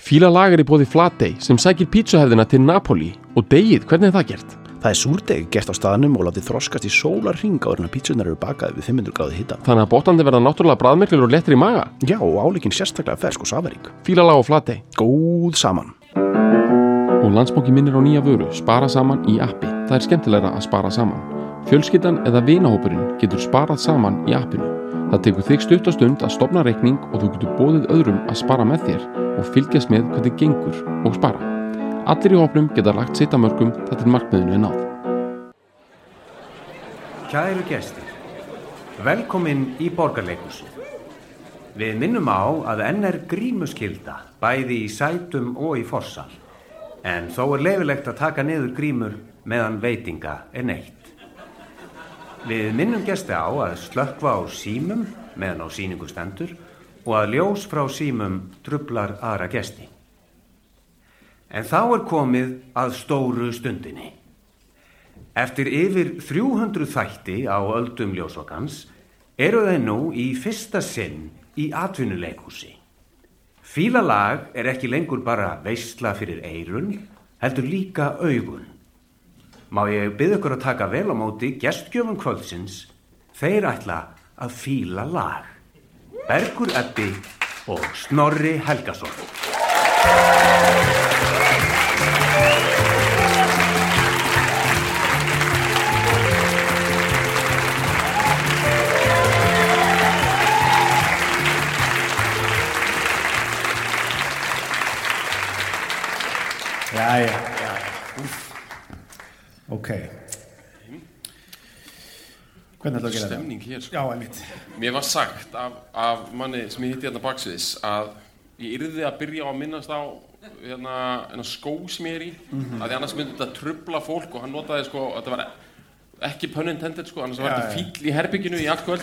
Fílalag í boði Flatey sem sækir pítsahefðina til Napoli og deigið, hvernig það gert? Það súrdeig gert á staðnum og látið þroskast í sólarhring áður en að pítsurnar eru bakaðir við 500 gráðu hita. Þannig að bollandi verða náttúrulega bragðmiklir og léttir í maga? Já, og álíkin sérstaklega fersk og safarík. Fílalag og Flatey. Góð saman. Og Landsbanki minnir á nýja vöru, spara saman í appi. Það skemmtilegra að spara saman. Fjölskyldan eða vinahópurinn getur sparað saman í appinu. Það tekur þig stutt og stund að stofna reikning og þú getur boðið öðrum að spara með þér og fylgjast með hvernig gengur og spara. Allir í hópnum geta lagt sitt af mörkum þar til markmiðinu er náð. Kæru gestir, velkomin í Borgarleikhúsið. Við minnum á að enn grímuskylda, bæði í sætum og í forsal. En þó leyfilegt að taka niður grímur meðan veitinga neytt. Við minnum gesti á að slökkva á símum meðan á sýningu stendur og að ljós frá símum truflar aðra gesti. En þá komið að stóru stundinni. Eftir yfir 300 þætti á öldum ljósvakans eru þeir nú í fyrsta sinn í atvinnuleikhúsi. Fílalag ekki lengur bara veisla fyrir eyrun, heldur líka augun. Má ég biðja ykkur að taka vel á móti gestgjöfum kvöldsins, þeir ætla að fíla lag. Bergur Ebbi og Snorri Helgason. Jæja. Ok. Hvernig ætlaðu að gera þetta? Stemning hér, sko. Já, einmitt. Mér var sagt af manni sem ég hitti hérna baksviðs að ég yrði að byrja á að minnast á hérna skó sem ég í, að því annars myndi þetta trufla fólk og hann notaði sko, þetta var ekki pun intended sko, annars var þetta fíll í herbygginu í allt kvöld.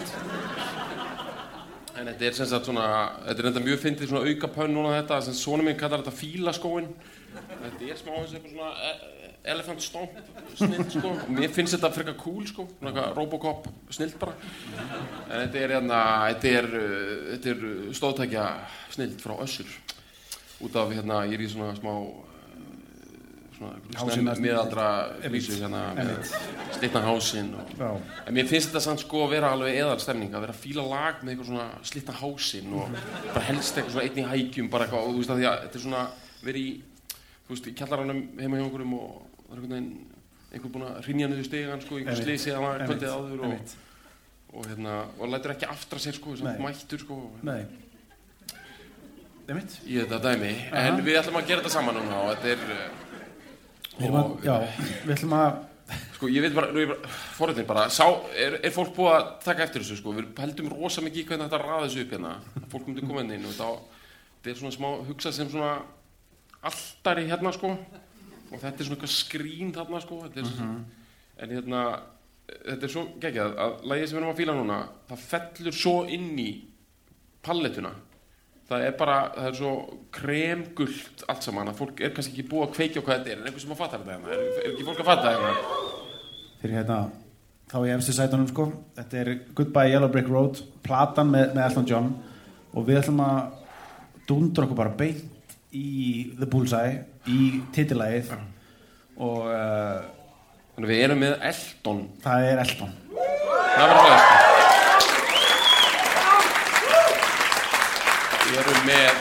En þetta sem sagt svona, þetta enda mjög fyndið svona auka pun núna þetta, sem sonur minn kallar þetta fílaskóin. Þetta smá eins eitthvað svona elephant stomp snill sko, og mér finnst þetta frekar cool sko, svona Robocop snillt bara. En þetta er stóðtækja snillt frá Össur. Út af hérna, ég í svona smá svona miðaldra vísu hérna með slitna hásinn en mér finnst þetta samt sko að vera alveg eðalstemning, að vera að fíla lag með eitthvað svona slitna hásinn og bara helst eitthvað svona einn í hækjum bara eitthvað, og þú veist að því að þetta er svona verið í kjallaranum heima hjá einhverjum og það er einhver búinn að hrynja niður stigann sko, einhver slysið að maður kvöldið áður og lætur ekki aftra sér sko, samt mættur sko. Nei. Einmitt. Í þetta dæmi, en við ætlum að gera þetta saman núna og þetta við ætlum að sko, ég veit bara, forréttin bara er fólk búið að taka eftir þessu sko, við heldum rosa mikið í hvernig þetta raða þessu upp hérna, fólk myndi koma inn og þetta er svona smá hugsað sem svona altari hérna sko og þetta er svona eitthvað skrín þarna sko, en hérna þetta er svo geggjað að lagið sem við erum að fíla núna, það fellur svo inn í pallettuna. Það er svo kremgult allt saman að fólk kannski ekki búið að kveikja á hvað þetta en einhver sem að fatta þetta hérna, er ekki fólk að fatta þetta? Þeir hérna, þá í efstu sætunum sko, þetta Goodbye Yellow Brick Road, platan með Elton John og við ætlum að dundra okkur bara beint í The Bullseye, í titillagið og þannig við erum með Elton. Það Elton. Það verður það sko. Við erum með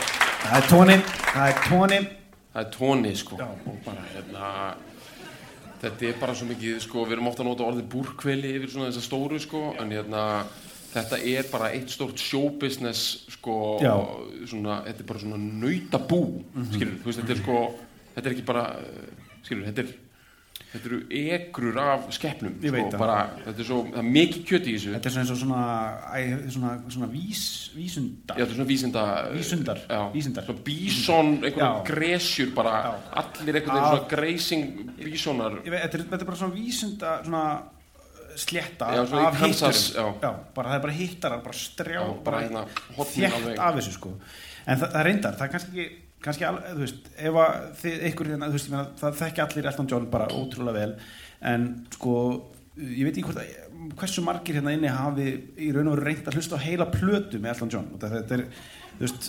það er tóni sko. Já. Og bara hérna þetta er bara svo mikið sko, við erum ofta að nota orðið búrkveli yfir svona þessa stóru sko, en hérna þetta er bara eitt stórt showbusiness sko, svona, þetta er bara svona nautabú, skilur, þú veist, þetta er sko, þetta er ekki bara, skilur, þetta eru ekrur af skepnum, sko, bara, þetta er svo, það er mikið kjöt í þessu. Þetta er svona vísundar. Já, þetta er svona vísundar. Svo bíson, einhverjum gresjur bara, allir einhvern veginn svona grazing bísonar. Þetta er bara svona vísunda, svona slétta af hitturum. Já, bara það er bara hittarar, bara strjá, bara hérna, þétt af þessu sko. En það reyndar, það er kannski alveg, þú veist, ef að þið ykkur hérna, þú veist, það þekki allir Elton John bara ótrúlega vel, en sko, ég veit ekki hversu margir hérna inni hafi í raun og veru reynt að hlusta á heila plötu með Elton John, og þetta er, þú veist,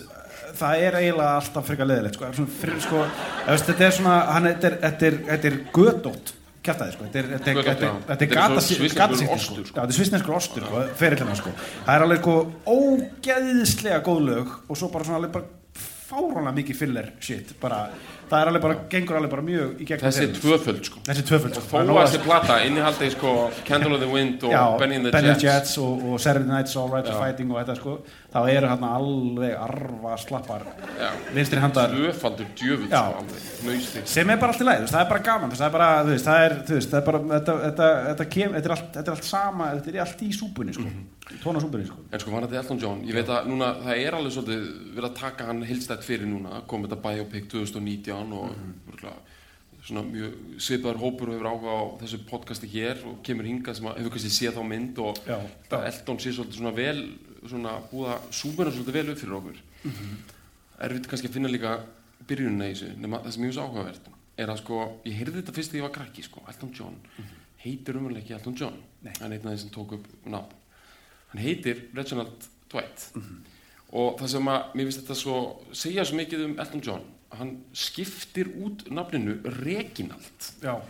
það eiginlega alltaf frekar leiðilegt þetta svona þetta er götótt kjaftaði þetta er gatasýttir þetta er svissneskur ostur ferillina það er alveg ógeðslega góð lög og svo bara svona alveg bara fáránlega mikið filler shit bara það er alveg bara gengur alveg bara mjög í gegn þessi tvöföld og þó að þessi plata innihaldi Candle in the Wind og Benny and the Jets og Saturday Night's All Right for Fighting og þetta þá eru hérna alveg arfa slappar vinstri handar tvöfaldur djöfull sem bara allt í lagi það er bara gaman það er bara þetta er allt sama þetta er allt í súpunni tóna súpunni en hann er Elton John ég veit að núna það er alveg svolítið verið að taka hann heildstætt fyrir núna kom þetta biopic 2019 og svona mjög svipaður hópur og hefur áhuga á þessu podcasti hér og kemur hingað sem hefur kannski séð þá mynd og Elton sé svolítið svona vel svona búið að súmuna svolítið vel upp fyrir okkur erfitt kannski að finna líka byrjunina í þessu nema það sem ég veist áhugavert er að ég heyrði þetta fyrst þegar ég var krakki Elton John heitir umverulega ekki Elton John hann er einn af þeir sem tók upp nafn hann heitir Reginald Dwight og það sem að mér finnst þetta svo segja svo mikið Elton John hann skiptir út nafninu Reginald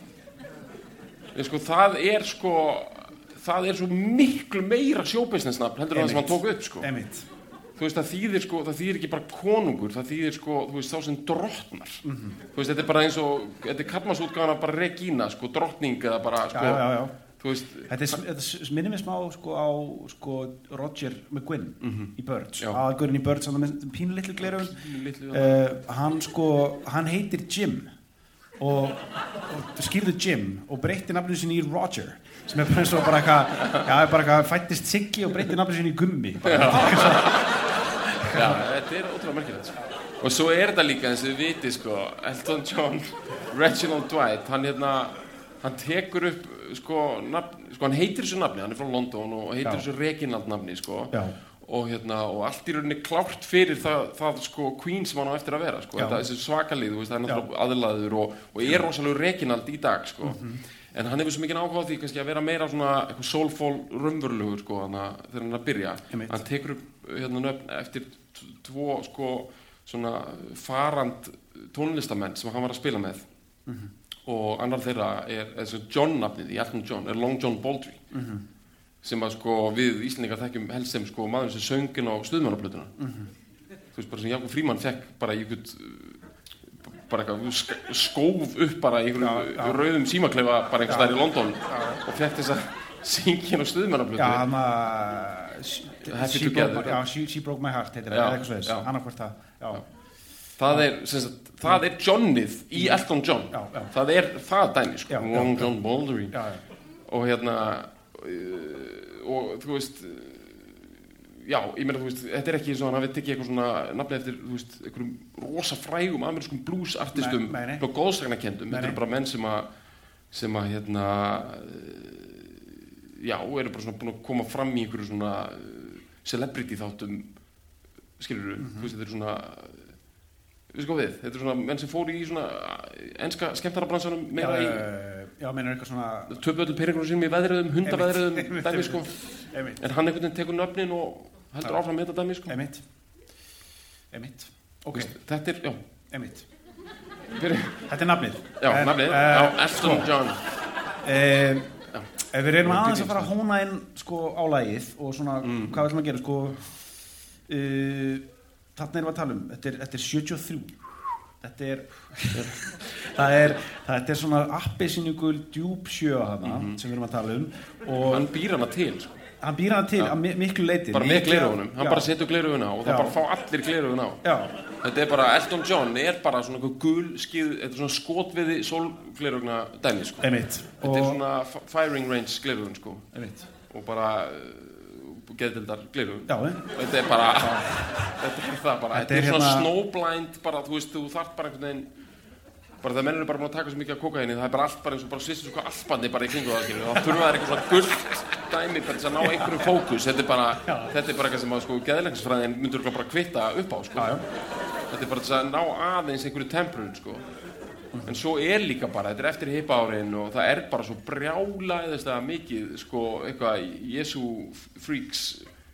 það er svo miklu meira showbusiness-nafn heldur en það sem hann tók upp þú veist það þýðir ekki bara konungur það þýðir þú veist þá sem drottnar þú veist þetta er bara eins og þetta er karlmannsútgáfan bara Regina drottning eða bara þú veist þetta minnir mig smá á Roger McGuinn í Birds aðalgurinn í Birds með pínu litlu gleraugun hann heitir Jim og skýrðu Jim og breytti nafninu sinni í Roger sem er bara eins og bara eitthvað fættist Siggi og breytti nafninu sinni í Gummi þetta er ótrúlega merkilegt og svo er þetta líka eins og við viti Elton John, Reginald Dwight hann tekur upp hann heitir þessu nafni hann er frá London og heitir þessu Reginald nafni og allt í rauninni klárt fyrir það Queen sem hann á eftir að vera þessi svakalið það er náttúrulega aðlaður og er rosalega Reginald í dag en hann hefur svo mikið áhuga á því kannski að vera meira svona eitthvað soulful raunverulegur þegar hann að byrja hann tekur upp nöfn eftir tvo svona farand tónlistamenn sem hann var að spila með og annar þeirra er John nafnið í Elton John er Long John Baldry sem að við Íslendingar þekkjum helst sem maður sem söngin á Stuðmannaplötuna þú veist bara sem Jakob Frímann fekk bara í bara eitthvað skóf upp bara í einhverjum rauðum símakleifa bara einhvers staðar í London og fekk þess að syngja á Stuðmannaplötuna Happy Together She Broke My Heart heitir það eitthvað svoleiðis annarkvort það er Johnið í Elton John það er það dæmi Long John Baldry og og þú veist ég meina þú veist þetta er ekki eins og hann hafi tekið eitthvað svona nafni eftir þú veist einhverjum rosa frægum amerískum bluesartistum og góðsagnakendum þetta eru bara menn sem að eru bara svona búin að koma fram í einhverju svona celebrity þáttum skilurðu þú veist þetta eru svona þetta er svona menn sem fóru í svona enska skemmtarabransanum meira í meinar eitthvað svona töpu öllum peningunum sínum í veðröðum, hundaveðröðum dæmi en hann einhvern veginn tekur nöfnin og heldur áfram með þetta dæmi Einmitt ok þetta er, Einmitt þetta er nafnið nafnið, Elton John ef við reynum aðeins að fara að hóna inn á lagið og svona hvað við ætlum að gera þarna erum við að tala þetta er 73 þetta er svona appelsínugul djúp sjö sem við erum að tala og hann býr hana til hann býr hana til að miklu leyti bara með gleraugunum, hann bara setur gleraugun á og það bara fá allir gleraugun á þetta er bara, Elton John er bara svona gul skið, þetta er svona skotviði sólglerugna dæmi þetta er svona firing range gleraugun og bara geðdildar gleraugun þetta er bara þetta er svona snowblind bara, þú veist, þú þarft bara einhvern veginn bara það mennur bara búin að taka svo mikið af kókaini það er bara allt bara eins og bara svissu svo alpandi bara í kringu það þá þurfa það eitthvað svona gult dæmi bara þess að ná einhverjum fókus þetta er bara eitthvað sem að geðlæknisfræðin myndur bara kvitta upp á þetta er bara þess að ná aðeins einhverju temperun en svo er líka bara, þetta er eftir hippa árin og það er bara svo brjálaðist að mikið eitthvað Jesu freaks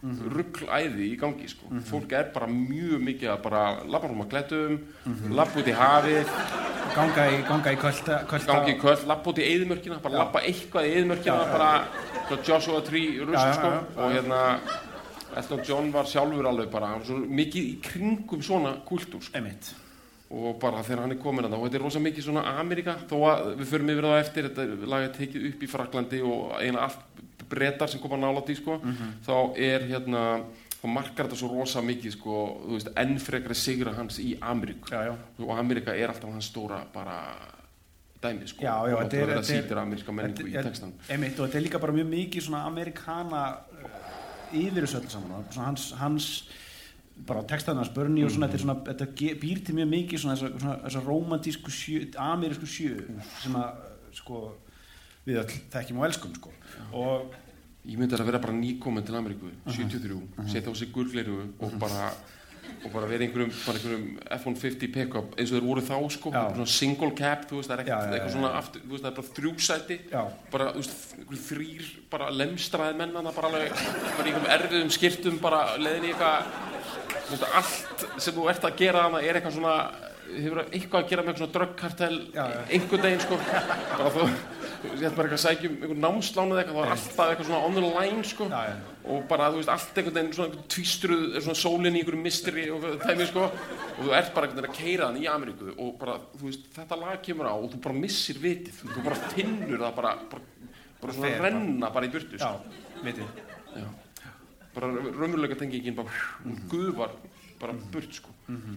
rugglæði í gangi sko. Fólk bara mjög mikið að bara labba frá klettum, labba út í hafið, ganga í köld, labba út í eyðimörkina, bara labba eitthvað í eyðimörkina, bara Joshua Tree rusl sko. Og Elton John var sjálfur alveg bara svo mikið í kringum svona kultúr sko. Og bara þegar hann komin að það, og þetta rosa mikið svona Ameríka, þó að við förum yfir það eftir, þetta lag tekið upp í Frakklandi og eiginlega allt Bretar sem koma nálægt í sko, þá þá markar þetta svo rosa mikið sko, þú veist, enn frekari sigra hans í Ameríku. Og Ameríka alltaf hans stóra bara dæmi sko. Og þetta sýtir ameríska menningu í textan. Og þetta líka bara mjög mikið svona amerikana yfir þessu öllu saman. Hans bara textaðan hans Bernie og svona, þetta býr til mjög mikið svona þessa romantísku amerísku sjö sem að sko við öll þekkjum og elskum sko. Og ég myndi að vera bara nýkomin til Ameríku 73, setja á sig gulgleiru og bara vera einhverjum F-150 pick-up eins og þeir voru þá sko, svona single cab, þú veist, það ekkert eitthvað svona aftur, þú veist, það bara 3 sæti, bara, þú veist, 3 bara lemstraði mennana, bara alveg, bara í einhverjum erfiðum skirtum, bara leiðin í eitthvað, þú veist, allt sem þú ert að gera þarna eitthvað svona, hefur eitthvað að gera með eitthvað svona dröggkartel einhvern daginn sko, bara þú ég bara eitthvað að sækja einhvern námslán eða eitthvað, það var alltaf eitthvað svona on the line sko, og bara þú veist allt einhvern veginn svona tvístruð, svona sólinn í einhverjum mysteri og þeim sko, og þú ert bara einhvern veginn að keyra þann í Ameríku og bara þú veist þetta lag kemur á og þú bara missir vitið, þú bara finnur það bara svona renna bara í burtu sko. Bara raunveruleika tengingin bara gufar bara burt sko.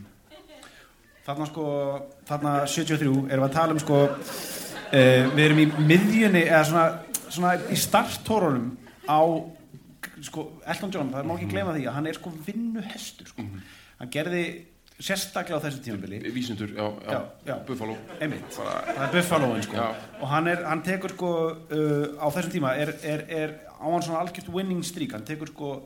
Þarna 73 erum við að tala sko við erum í miðjunni eða svona í starthórunum á sko Elton John, það má ekki gleyma því að hann sko vinnuhestur sko. Hann gerði sérstaklega á þessu tímabili vísundur, já. Buffalo það Buffaloin sko. Og hann tekur sko á þessum tíma á hann svona algjört winning streak, hann tekur sko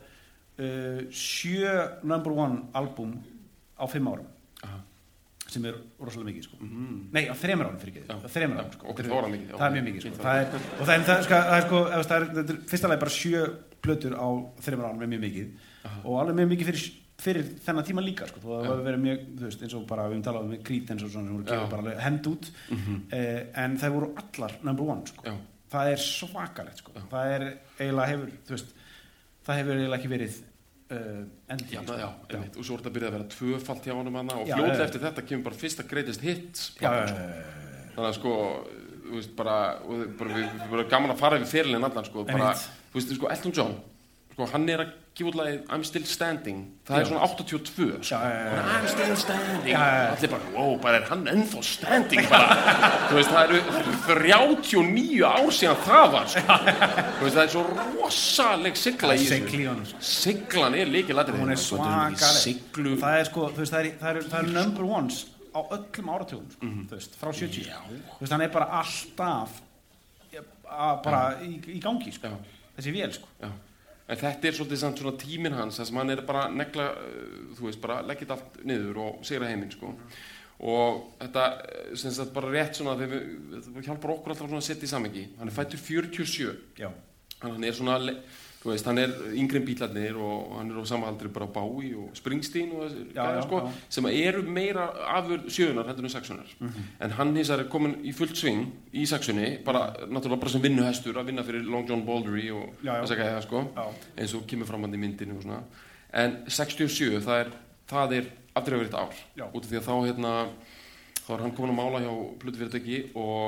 7 number 1 album á 5 árum sem rosalega mikið sko. Nei, á 3 árum fyrir ekki. Á 3 árum sko. Það mjög mikið sko. Það er sko fyrsta lagi bara 7 plötur á 3 árum mjög mikið og alveg mjög mikið fyrir þennan tíma líka sko. Það hefur verið mjög, þú veist, eins og bara við talaðum með Creedence og svona sem voru gefið bara hend út en þær voru allar number 1 sko. Það er svakalegt sko. Það er eiginlega hefur, þú veist, það hefur eiginlega ekki verið endi og svo er þetta byrjað að vera 2-falt hjá honum hana og fljótlega eftir þetta kemur bara fyrsta greatest hits þannig að sko þú veist bara við verðum gaman að fara yfir ferilinn allan sko bara þú veist sko Elton John sko hann að gefa út lagið I'm Still Standing það svona 82 I'm Still Standing allir bara wow bara hann ennþá standing bara þú veist það eru 39 ár síðan það var sko þú veist það svo rosaleg sigla í þessu siglan lykilatriði hún svakaleg það sko þú veist það eru number ones á öllum áratugum sko, þú veist frá 70 þú veist hann bara alltaf bara í gangi sko þessi vél sko en þetta svolítið samt svona tíminn hans þar sem hann bara negla, þú veist, bara leggja allt niður og sigra heiminn, sko. Og þetta, sem sagt, bara rétt svona, það hjálpar okkur alltaf svona að setja í samhengi. Hann fæddur 47. Já. Hann svona, þú veist, hann yngri en Bílarnir og hann á sama aldri bara Bowie og Springsteen og sko, sem eru meira afur sjöunar heldur en sexunar. En hann hins er komin í fullt sving í sexunni, bara, náttúrulega bara sem vinnuhestur að vinna fyrir Long John Baldery og þess að gæða, sko, eins og kemur fram hann í myndinu og svona. En 67, það er afdrifavert ár, út af því að þá hann komin að mála hjá plötufyrirtæki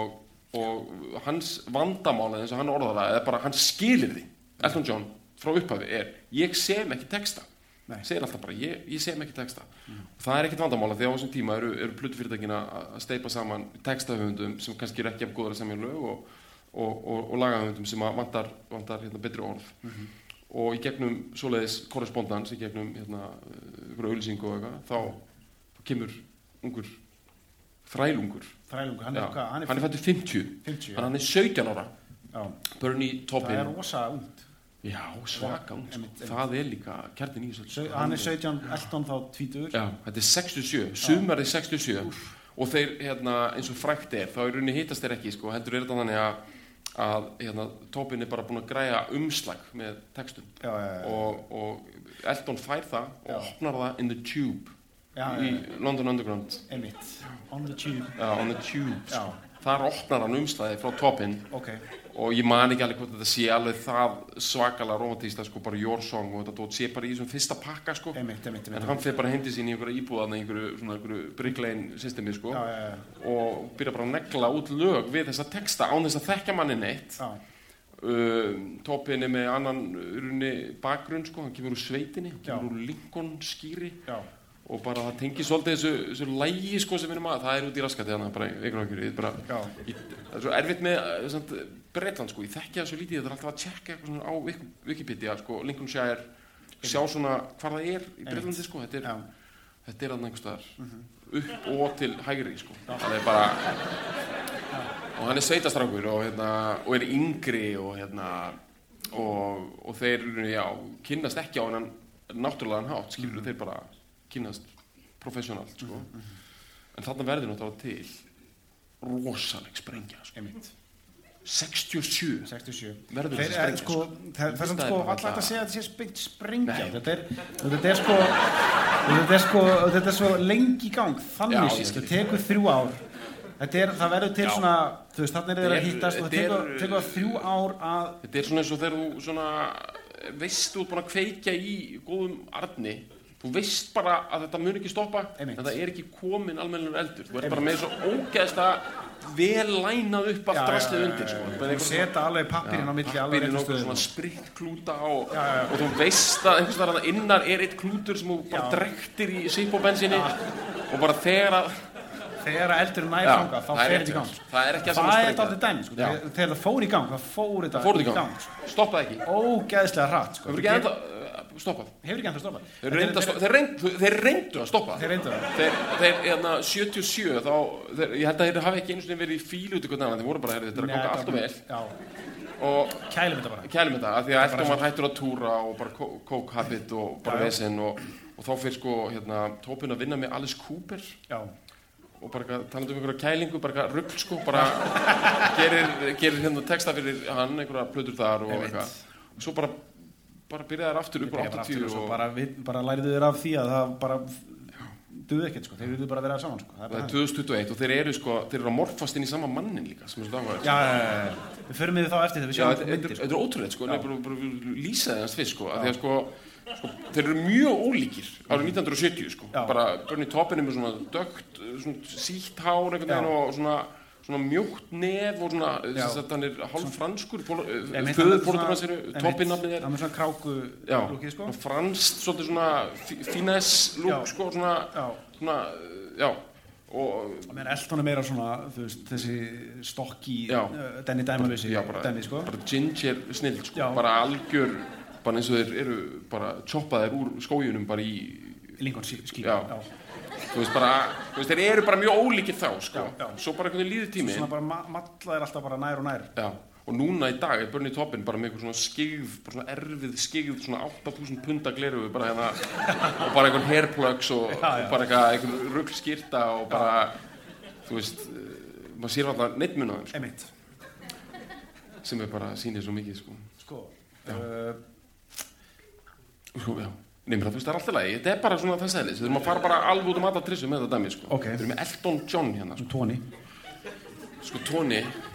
og hans vandamála eins og hann orðar það, eða bara hann skilir því. Elton John frá upphafi ég sem ekki texta segir alltaf bara, ég sem ekki texta og það ekkert vandamála því á þessum tíma eru plötufyrirtækin að steypa saman textahöfundum sem kannski ekki af góðra semja lög og lagahöfundum sem vantar betri orð og í gegnum svoleiðis korrespondans í gegnum einhverja auglýsingu og eitthvað þá kemur ungur þrælungur hann fæddur 50 hann 17 ára Bernie Taupin það rosa ungt já, svaka ungt það líka kjarnin í þessu hann 17, Elton þá 20 já, þetta 67, sumarið 67 og þeir, eins og frækt þá í rauninni hittast þeir ekki, sko, heldur þetta þannig að hérna, Tobin bara búinn að græja umslag með textum og Elton fær það og opnar það in the tube í London Underground on the tube on the tube þar opnar hann umslagið frá Tobin og ég man ekki alveg hvort þetta sé alveg það svakalega romantísta sko, bara Your Song og þetta sé bara í þessum fyrsta pakka sko. en hann fer bara hendi sín í einhverja íbúðan í einhverju Brick Lane systemi sko, og byrja bara að negla út lög við þessa texta án þess að þekkja manni neitt Tobin með annan bakgrunn sko, hann kemur úr sveitinni, hann kemur úr Lincoln skýri og bara það tengir svolítið þessu lægi sko sem við það út í raskati þannig bara það er svo erfitt með Bretland sko, ég þekki það svo lítið það er alltaf að tjekka eitthvað svona á Wikipedia sko, Lincolnshire, sjá svona hvað það er í Bretlandi sko, þetta er að einhverstaðar upp og til hægri sko, það er bara og hann er sveitastrákur og er yngri og þeir kynnast ekki á hennan náttúrulegan hátt, skilur þeir bara kynnast professionalt sko. En þarna verður náttúrulega til rosaleg sprengja sko. 67 verður þessi sprengja sko. Það er sko alltaf að segja að þetta sé sprengja þetta er svo lengi í gang þannig síst, það tekur 3 ár það verður til svona þú veist, þarna þeir að hittast og það tekur 3 ár að þetta er svona eins og þegar þú svona veist út búin að kveikja í góðum arni þú veist bara að þetta mun ekki stoppa en það er ekki komin almennilegur eldur þú ert bara með svo ógeðslega vel lænað upp af draslið undir sko. Þú seta alveg pappirinn á milli alveg pappirinn og svona sprittklúta og þú veist að einhvers þar að innar er eitt klútur sem þú bara drektir í sipóbensinni og bara þegar eldurinn nær þangað þá fer þetta í gang það er ekki að það er alltaf dæmi sko. Þegar það fór í gang það fór þetta í gang stoppaði ekki ógeðslega hratt sko. hefur ekki ennþá stoppað þeir reyndu að stoppa þeir 77 þá ég held að þeir hafi ekki einu sinni verið í fílu út í hvernig annan þeir voru bara þetta er að ganga allt og vel og kælum þetta af því að Elton var hættur að túra og bara coke habit og bara vesen og þá fyrir sko Tobin að vinna með Alice Cooper og bara talandi einhverja kælingu bara rugl sko bara gerir texta fyrir hann einhverja plötur þar og eitthvað og svo bara byrjaði þær aftur upp á 80 og bara læriðu þér af því að það bara duði ekkert sko, þeir eru bara að vera saman sko. Það er 2021 og þeir eru að morfast inn í sama mannin líka sem er svo dagvæður við förum við þá eftir þegar við sjáum myndir þetta er ótrúlegt sko, bara lýsaði hans fyrst sko, að því að sko þeir eru mjög ólíkir árið 1970 sko, bara Bernie Taupin með svona dögt, svona sítt hár einhvern veginn og svona mjótt nef og svona hann er hálf franskur föðurfóreldrar hans eru Taupin nafnið hann er svona kráku lúkið sko franskt svolítið svona finesse lúk sko svona og Elton er meira svona þú veist þessi stokki Danny Diamond-leysi sko bara ginger snill sko bara algjör bara eins og þeir eru bara choppaðir úr skójunum bara í Lincoln skíl þú veist þeir eru bara mjög ólíkir þá sko svo bara einhvern veginn líður tími svona bara malla er alltaf bara nær og nær og núna í dag er Bernie Taupin bara með eitthvað svona skyggð bara svona erfið skyggð svona 8.000 punda glerugu bara og bara einhvern hairplugs og bara einhvern ruglskýrta og bara þú veist maður sér alltaf neittmun á þeim sem er bara sýnir svo mikið sko Nefnir það, þú veist, það er alltaf lagi, þetta er bara svona þess aðeins, við þurfum að fara bara alveg út alla trissu með þetta dæmi, sko. Við erum með Elton John hérna, sko. Tony,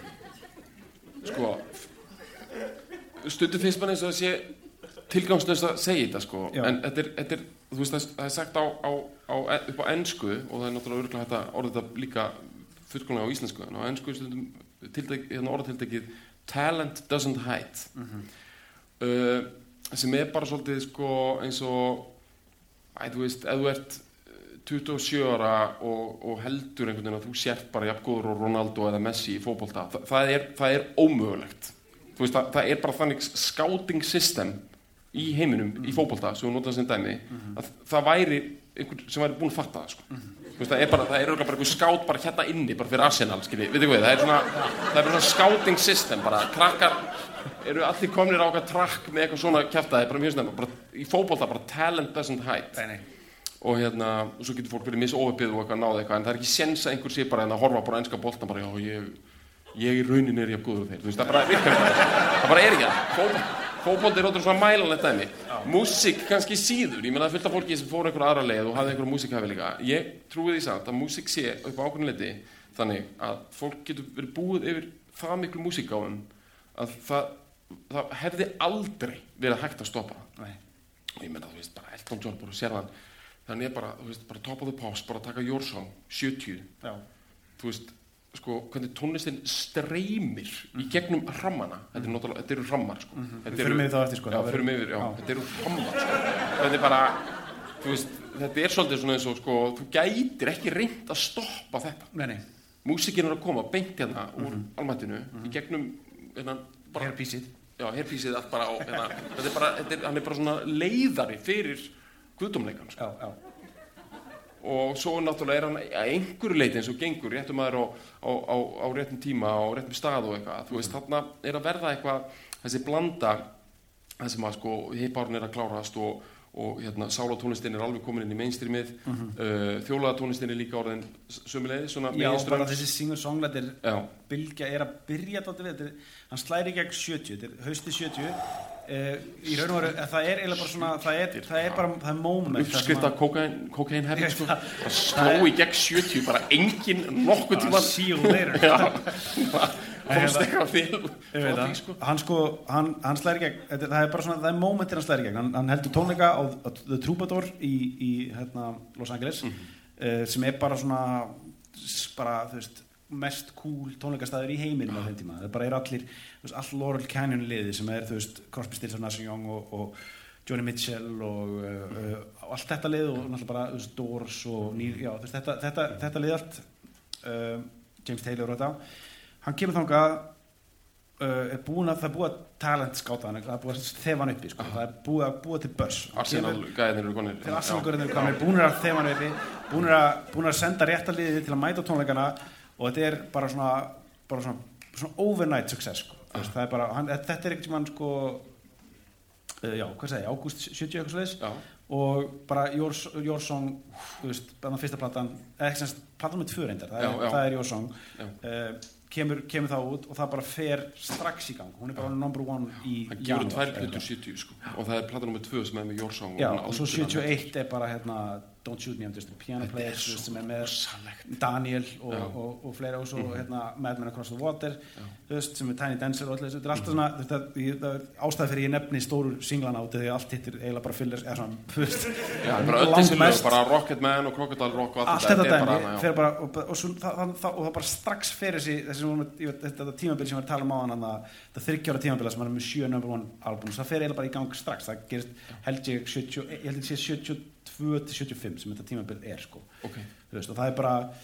stundum finnst mann eins og það sé tilgangslaust að segja þetta, sko, en þetta er, þú veist, það er sagt upp á ensku og það er náttúrulega örugglega hægt að orða þetta líka fullkomlega á íslensku, en á ensku stundum orðatiltækið talent doesn't hide. Sem er bara svolítið sko eins og þú veist, ef þú ert 27 ára og heldur einhvern veginn að þú sért bara jafn góður og Ronaldo eða Messi í fótbolta, það er ómögulegt þú veist, það er bara þannig scouting system í heiminum í fótbolta, sem við notaðum sem dæmi að það væri einhver sem væri búin að fatta það sko. Þú veist, það er örugglega bara einhver scout bara hérna inni, bara fyrir Arsenal, skilji, veitu hvað, það er bara svona scouting system, bara krakkar eru allir komnir á okkar trakk með eitthvað svona kjaftaði, bara mjög snögg, bara í fótbolta bara talent doesn't hide. Og og svo getur fólk verið misóöpið og eitthvað náði eitthvað, en það er ekki séns að einhver sé bara að horfa bara á enska boltan bara, já, ég í rauninni er jafn góður og þeir, þú veist, það bara virkar það bara er ekki fótbolti ótrúlega svona mælanlegt dæmi músík kannski síður, ég meina fullt af fólki sem fór einhver aðra leið og hafði einhver músíkhafi líka ég trúi því samt að músík sé upp á ákveðnu leyti þannig að fólk getur verið búið yfir það miklu músík á að það hefði aldrei verið hægt að stoppa Nei. og ég meina þú veist bara Elton John bara sér þannig bara, þú veist, bara top of the pops bara taka Your Song, 70 þú veist, sko, hvernig tónlistin streymir í gegnum rammana þetta eru rammar, sko Við förum yfir þá eftir, sko þetta eru rammar, sko hvernig bara, þú veist, þetta svolítið svona eins og, sko, þú gætir ekki reynt að stoppa þetta Nei músíkin að koma beint hérna úr almættinu í gegnum bara herpísið allt bara hann er bara svona leiðari fyrir guðdómleikann, sko og svo náttúrulega hann að einhverju leyti eins og gengur réttum maður á réttum tíma á réttum stað og eitthvað þú veist, þarna að verða eitthvað þessi blanda það sem að sko hip-hárun að klárast og sálatónlistin alveg komin inn í mainstreamið þjóðlagatónlistin líka orðin sömuleiðis svona meginströms bara þessi singer-songwriter bylgja að byrja þetta hann slæri gegn 70 þetta hausti 70 í raun og veru það eiginlega bara svona það er moment uppskrifta cocaine habit sko það sló í gegn 70 bara engin nokkuð tíma see you later komst eitthvað fyrir hann slæri gegn það er bara svona það er momentir hann slæri gegn hann heldur tónleika á The Troubadour í Los Angeles sem er bara svona bara þú veist mest cool tónleikastæður í heiminum á þeim tíma það bara allir all Laurel Canyon liði sem þú veist Crosby, Stills og Nash & Young og Joni Mitchell og allt þetta lið og náttúrulega bara Doors og þetta lið allt James Taylor og þetta hann kemur þangað það er búið að talent skáta hann það er búið að þefa hann uppi sko. það er búið að búa til buzz Arsenal-gæðinir eru konir búin að þefa hann uppi búin að senda rétta liði til að mæta tónleikana og þetta er bara svona overnight success sko. Það er bara, þetta er ekkert sem hann sko hvað segi, ágúst 70 eitthvað svoleiðis og bara Your Song þú veist, þannig fyrsta platan platan með 2 reyndar, það er Your Song kemur það út og það bara fer strax í gang hún er bara number 1 í janúar hann gefur 2 plötur 70 sko og það er platan nummer 2 sem er með Your Song og svo 71 er bara Don't Shoot Me, I'm Just a Piano Player sem er með Daniel og fleira og svo Mad Men Across the Water sem er Tiny Dancer og allir þetta er alltaf svona það er ástæð fyrir ég nefni stóru singlana út því allt hittir eiginlega bara fyllir bara öll þessi lög bara Rocket Man og Crocodile Rock og allt þetta dæmi fer bara og það bara strax fer þetta tímabil sem við tala á hann það 30 ára tímabila sem hann er með 7 number 1 album það fer eiginlega bara í gang strax það gerist held ég 72-75 sem þetta tímabil er sko þú veist og það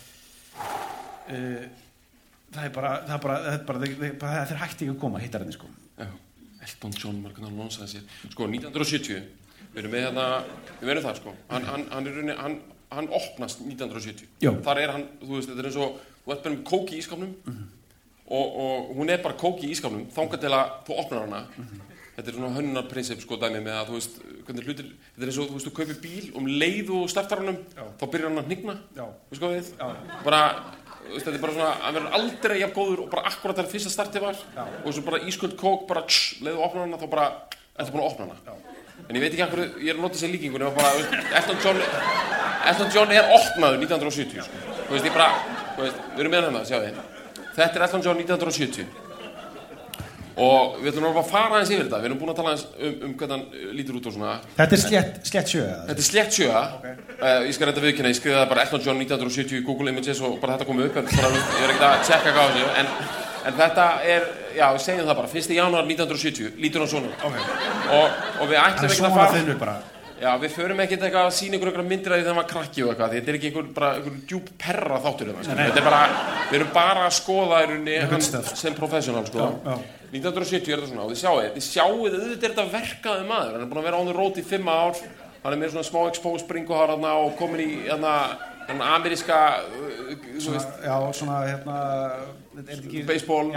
er hægt ekki að koma hittarinn sko Elton John Mark Alonso sko 1970 við erum með við verðum það sko hann opnast 1970 þar er hann þú veist þetta er eins og þú ert bara með kók í ískapnum og hún er bara kók í ískapnum þangað til að þú opnar hana þetta er svona hönnunarprinsip sko dæmi með að þú veist hvernig hlutir þetta er eins og þú veist þú kaupir bíl leið og startar hann þá byrjar hann að hnigna þú sko við bara þetta er bara svona hann verður aldrei jafn góður og bara akkurat þegar fyrsta startið var og svo bara ísköld kók bara leið og opnar hana þá bara ertu búin að opna hana en ég veit ekki akkur ég er að nota þessi líkingu nema bara Elton John er opnaður 1970 sko þú veist ég bara þú veist við erum með hann sjá þið þetta er Elton John 1970 og við ætlum að fara aðeins yfir þetta við erum búin að tala aðeins hvernig hann lítur út og svona þetta er slétt sjöa þetta er slétt sjöa ég skal reynda viðkynna ég skrifaði bara Elton John 1970 í Google Images og bara þetta kom upp en bara, ég er ekkert að tjekka hvað þessu en þetta er við segjum það bara 1. janúar 1970 lítur hann svona og við ætlum ekki að fara við förum ekkert eitthvað að sína ykkur myndir af því þegar maður krakki og eitthvað þetta er ekki einhver djúp perra þáttur þetta er bara, við erum bara að skoða sem professional sko 1970 er þetta svona og þið sjáuð auðvitað er þetta verkaði maður hann er búin að vera on the road í 5 ár hann er með svona smá expose bringuhár og komin í ameríska svona baseball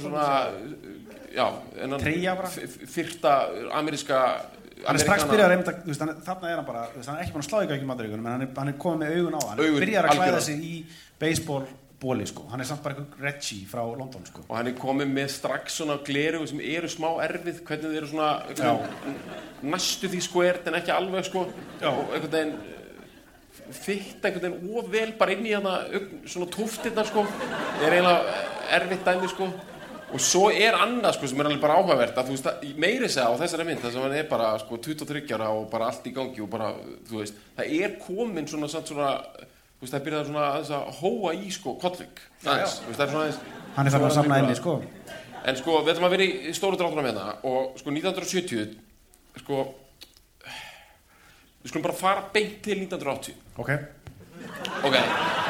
svona fyrta ameríska hann er strax byrjað að reynda þarna er hann bara hann er ekki búin að slá í gækjum Bandaríkjunum en hann er komið með augun á hann byrjar að klæða sig í baseball bóli sko, hann samt bara eitthvað Reggie frá London sko. Og hann komið með strax svona glerugu sem eru smá erfið, hvernig þið eru svona næstu því skvert en ekki alveg sko, og einhvern veginn fitta einhvern veginn of vel bara inn í hana svona tóftirnar sko, eiginlega erfitt dæmi sko. Og svo annað sko sem alveg bara áhugavert að þú veist, meiri segja á þessari mynd þar sem hann bara sko 23 ára og bara allt í gangi og bara, þú veist, það komin svona samt svona, þú veist, það byrjaði svona aðeins að hóa í sko kollvik, aðeins, þú veist, það svona aðeins. Hann fann að samna inni sko. En sko, við ætlum að vera í stóru dráttunum hérna og sko 1970, sko, við skulum bara fara beint til 1980. Ok.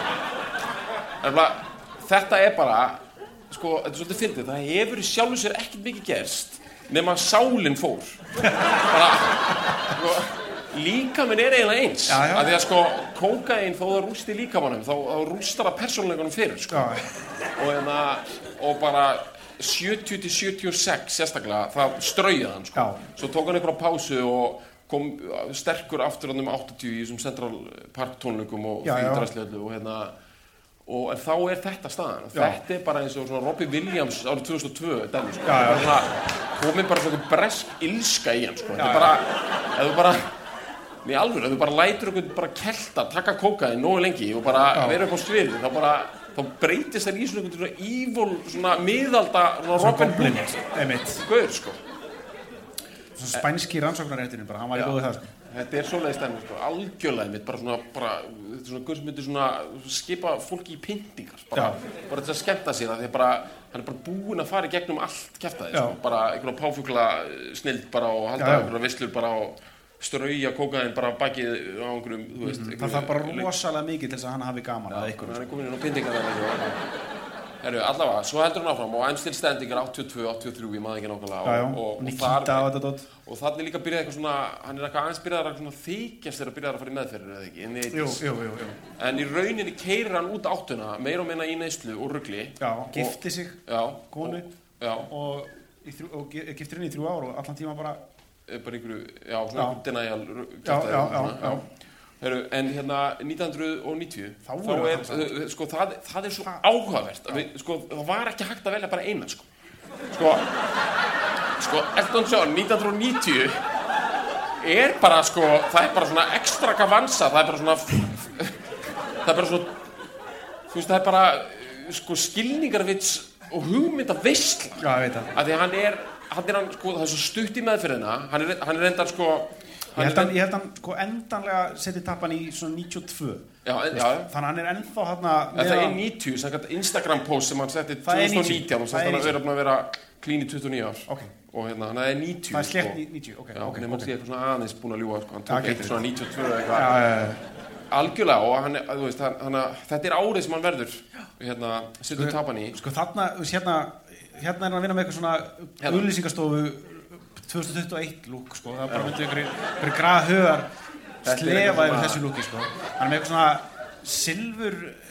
Þetta bara sko, þetta svolítið fyndið, það hefur í sjálfu sér ekkert mikið gerst nema sálin fór bara, sko, líkaminn eiginlega eins af því að sko, kókaín þó það rústi líkamannum þá rústar það persónuleikunum fyrir sko. og bara 70-76 sérstaklega, það straujaði hann sko. Svo tók hann einhverja pásu og kom sterkur aftur um 80 í þessum Central Park tónleikum og því drastlöldu og þá þetta staðan. Þetta bara eins og svona Robbie Williams árið 2002 dæmi sko. Komið bara svona bresk ilska í hann sko. Þetta bara, ef þú bara í alvöru, ef þú bara lætur okkur bara kelta, taka kókaín nógu lengi og bara vera upp á sviði, þá breytist það í svona evil, svona miðalda Robin Hood gaur sko. Svona spænski rannsóknarrétturinn bara, hann var í góðu það sko. Þetta svoleiðis dæmi sko, algjörlega mitt, bara þetta svona gaur sem myndir svona skipa fólki í pyntingar, bara til að skemmta sér það, því að hann bara búinn að fara í gegnum allt kjaftaði sko, bara einhverja páfugla snild bara og halda einhverja veislur bara og strauja kókaín bara bakið á einhverjum, þú veist. Það þarf bara rosalega mikið til þess að hann hafi gaman að einhverjum. Hann komin inn á pyntingar þarna. Allavega, svo heldur hann áfram og I'm Still Standing 82, 83, ég maður ekki nákvæmlega og Nikita og þetta og þannig líka byrjaði eitthvað svona, hann eitthvað aðeins byrjaði að þykjast þegar byrjaði að fara í meðferðir eða ekki, Jú. En í rauninni keyrir hann út áttuna meira og minna í neyslu og rugli gifti sig konu og giftir henni í 3 ár og allan tíma bara einhverju, svona denial en hérna 1990 þá sko það svo áhugavert sko það var ekki hægt að velja bara eina sko Elton John 1990 bara sko það bara svona extravaganza það bara svona þú veist það bara sko skilningarvits og hugmyndaveisla ég veit það af því hann sko það svo stutt í meðferðina hann reyndar sko Ég held hann sko endanlega seti tappan í svona 92 þannig að hann ennþá það 90, samkvæmt Instagram post sem hann setti 2019 og það er að vera clean í 29 ár og hann 90 það slétt 90, nema sé eitthvað svona aðeins búin að ljúga hann tók eitthvað svona 92 eitthvað algjörlega og þú veist þetta árið sem hann verður setur tappan í sko þarna hérna hann að vinna með eitthvað svona auglýsingastofu 2021 lúk sko, það bara myndi einhverju graðhögar slefa yfir þessu lúki sko. Hann með eitthvað svona silfur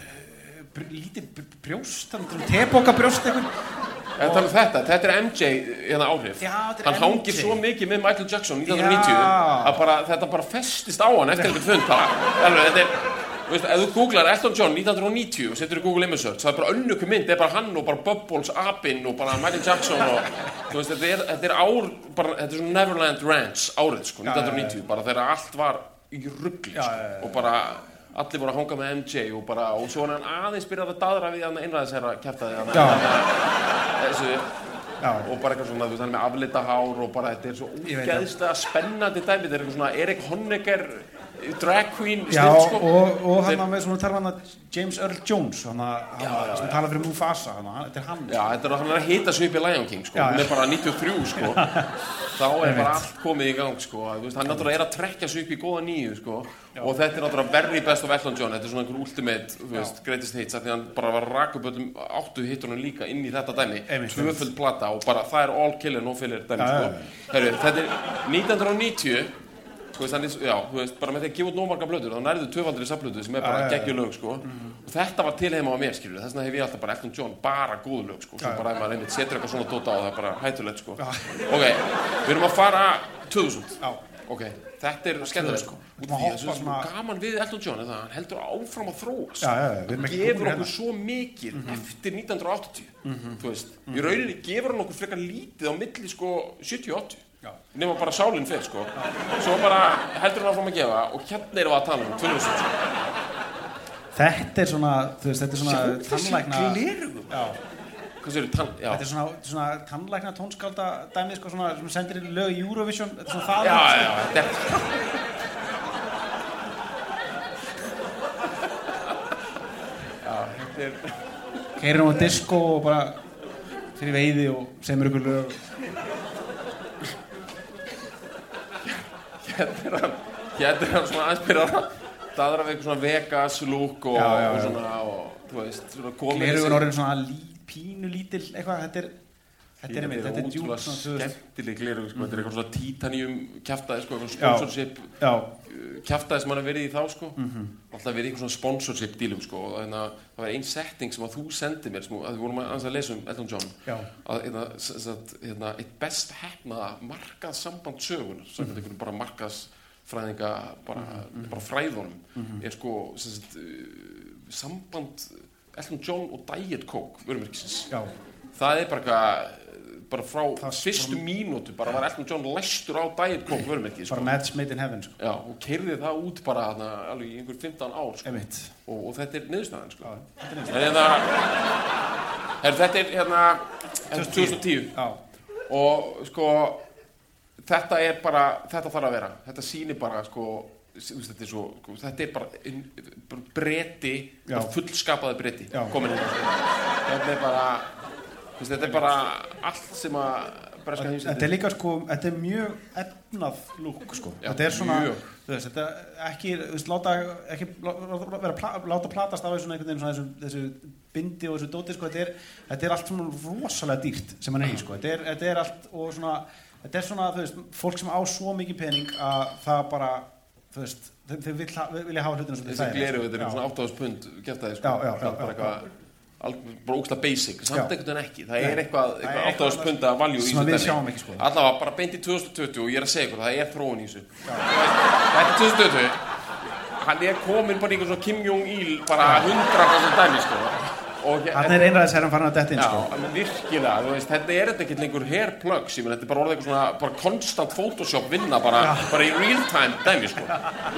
lítið brjóst, teboka brjóst eitthvað. Þetta MJ áhrif. Hann hangir svo mikið með Michael Jackson 1990 að þetta bara festist á hann eftir einhvern fund. Ef þú googlar Elton John 1990 og setur í Google Image Search, það bara önnur mynd, bara hann og bara Bubbles, Abin og bara Michael Jackson og þú veist, þetta ár, bara, þetta svona Neverland Ranch árið, sko, 1990, bara þegar allt var í rugli, sko, og bara allir voru að hanga með MJ og bara, og svo hann aðeins byrjaði að daðra við hann einræðisherra kjaftaði þessu, og bara eitthvað svona, þú veist, hann með aflita hár og bara þetta svo útgeðslega spennandi dæmi, þetta eitthvað svona Erik Honecker drag queen sko. og hann var með svona tarfana James Earl Jones sem tala fyrir Mufasa þetta hann hann að hita sig upp í Lion King sko. Hún bara 93 sko. Þá bara allt komið í gang sko. Veist, hann náttúrulega að trekkja sig upp í góða nýju sko. Og þetta náttúrulega very best of Elton John þetta svona einhver ultimate veist, greatest hits því hann bara var rakuböldum 8 hittunum líka inn í þetta dæmi tvöföld plata og bara það all killer no filler dæmi sko. Þetta 1990 þú veist, bara með því að gefa út nómarga blöður þá nærðu tvöfaldri safblöðu sem bara geggjulög sko. Og þetta var til heima á mér skilur þess vegna hef ég alltaf bara Elton John bara góð lög sko. Svo bara ef maður einmitt setur eitthvað svona dóta á það bara hættulegt sko. Ok, við erum að fara 2000 Ok, þetta er skemmtilegt sko. Út af því að það er gaman við Elton John er það hann heldur áfram að þróast við gefur okkur svo mikið eftir 1980 þú veist, í rauninni gefur hann okkur frekar lítið á milli sko 70-80 nema bara sálinn fer sko svo bara heldur hann áfram að gefa og hérna erum við að tala 2000 sko. Þetta er svona, þú veist, þetta er svona tannlækna Þetta er svona tannlækna tónskálda dæmi sko svona sem sendir í lög í Eurovision þetta er svona það Já, þetta er Keyrir á disco og bara fyrir veiði og semur ykkur lög Hérna er hann svona aðspyrra daðra við eitthvað svona Vegas look og svona og þú veist svona komið Gleraugun orðin svona pínu lítil eitthvað þetta er ótrúlega skemmtileg gleraugu sko þetta er eitthvað svona titanium kjaftaði sko eitthvað sponsorship kjaftaði sem hann er verið í þá sko alltaf verið eitthvað svona sponsorship dílum sko og þannig að það var ein setting sem að þú sendi mér sem að við vorum að lesa Elton John að eitt best heppnaða markað samband sögunar samkvæmt einhvern bara markaðsfræðinga bara fræðunum er sko samband Elton John og Diet Coke vörumerkisins það er bara frá fyrstu mínútu bara var Elton John læstur á Diet Coke vörumerkið bara match made in heaven sko. og keyrði það út bara alveg í einhver 15 ár sko. og þetta er niðurstaðan sko. þetta er 2010 og sko þetta er bara þetta þarf að vera þetta sýnir bara sko þetta er bara Breti fullskapaði Breti komin þetta er bara allt sem að breska heimsætti þetta er líka sko þetta er mjög efnað lúk sko þetta er svona þú veist þetta ekki láta platast af svona einhvern veginn svona þessu bindi og þessu dóti sko þetta er allt svona rosalega dýrt sem hann er í sko þetta er allt og svona þetta er svona þú veist fólk sem á svo mikið pening að það bara þú veist, þeir vilja hafa hlutina svona þessi gleru, þetta er svona 8.000 pund kjaftaði sko, bara eitthvað bara ógsta basic, samt einhvern veginn ekki það er eitthvað 8.000 punda value í þessu dæmi sko. Allavega bara beint í 2020 og ég er að segja ykkur, það er þróun í þessu þetta er 2020 hann er komin bara í einhvern svona Kim Jong-il bara 100% dæmi sko hann er einræðisherran farin að detta inn sko já, virkilega, þú veist, þetta er ekki lengur hair plugs, ég menn, þetta er bara orðið eitthvað svona bara konstant Photoshop vinna bara í real time dæmi sko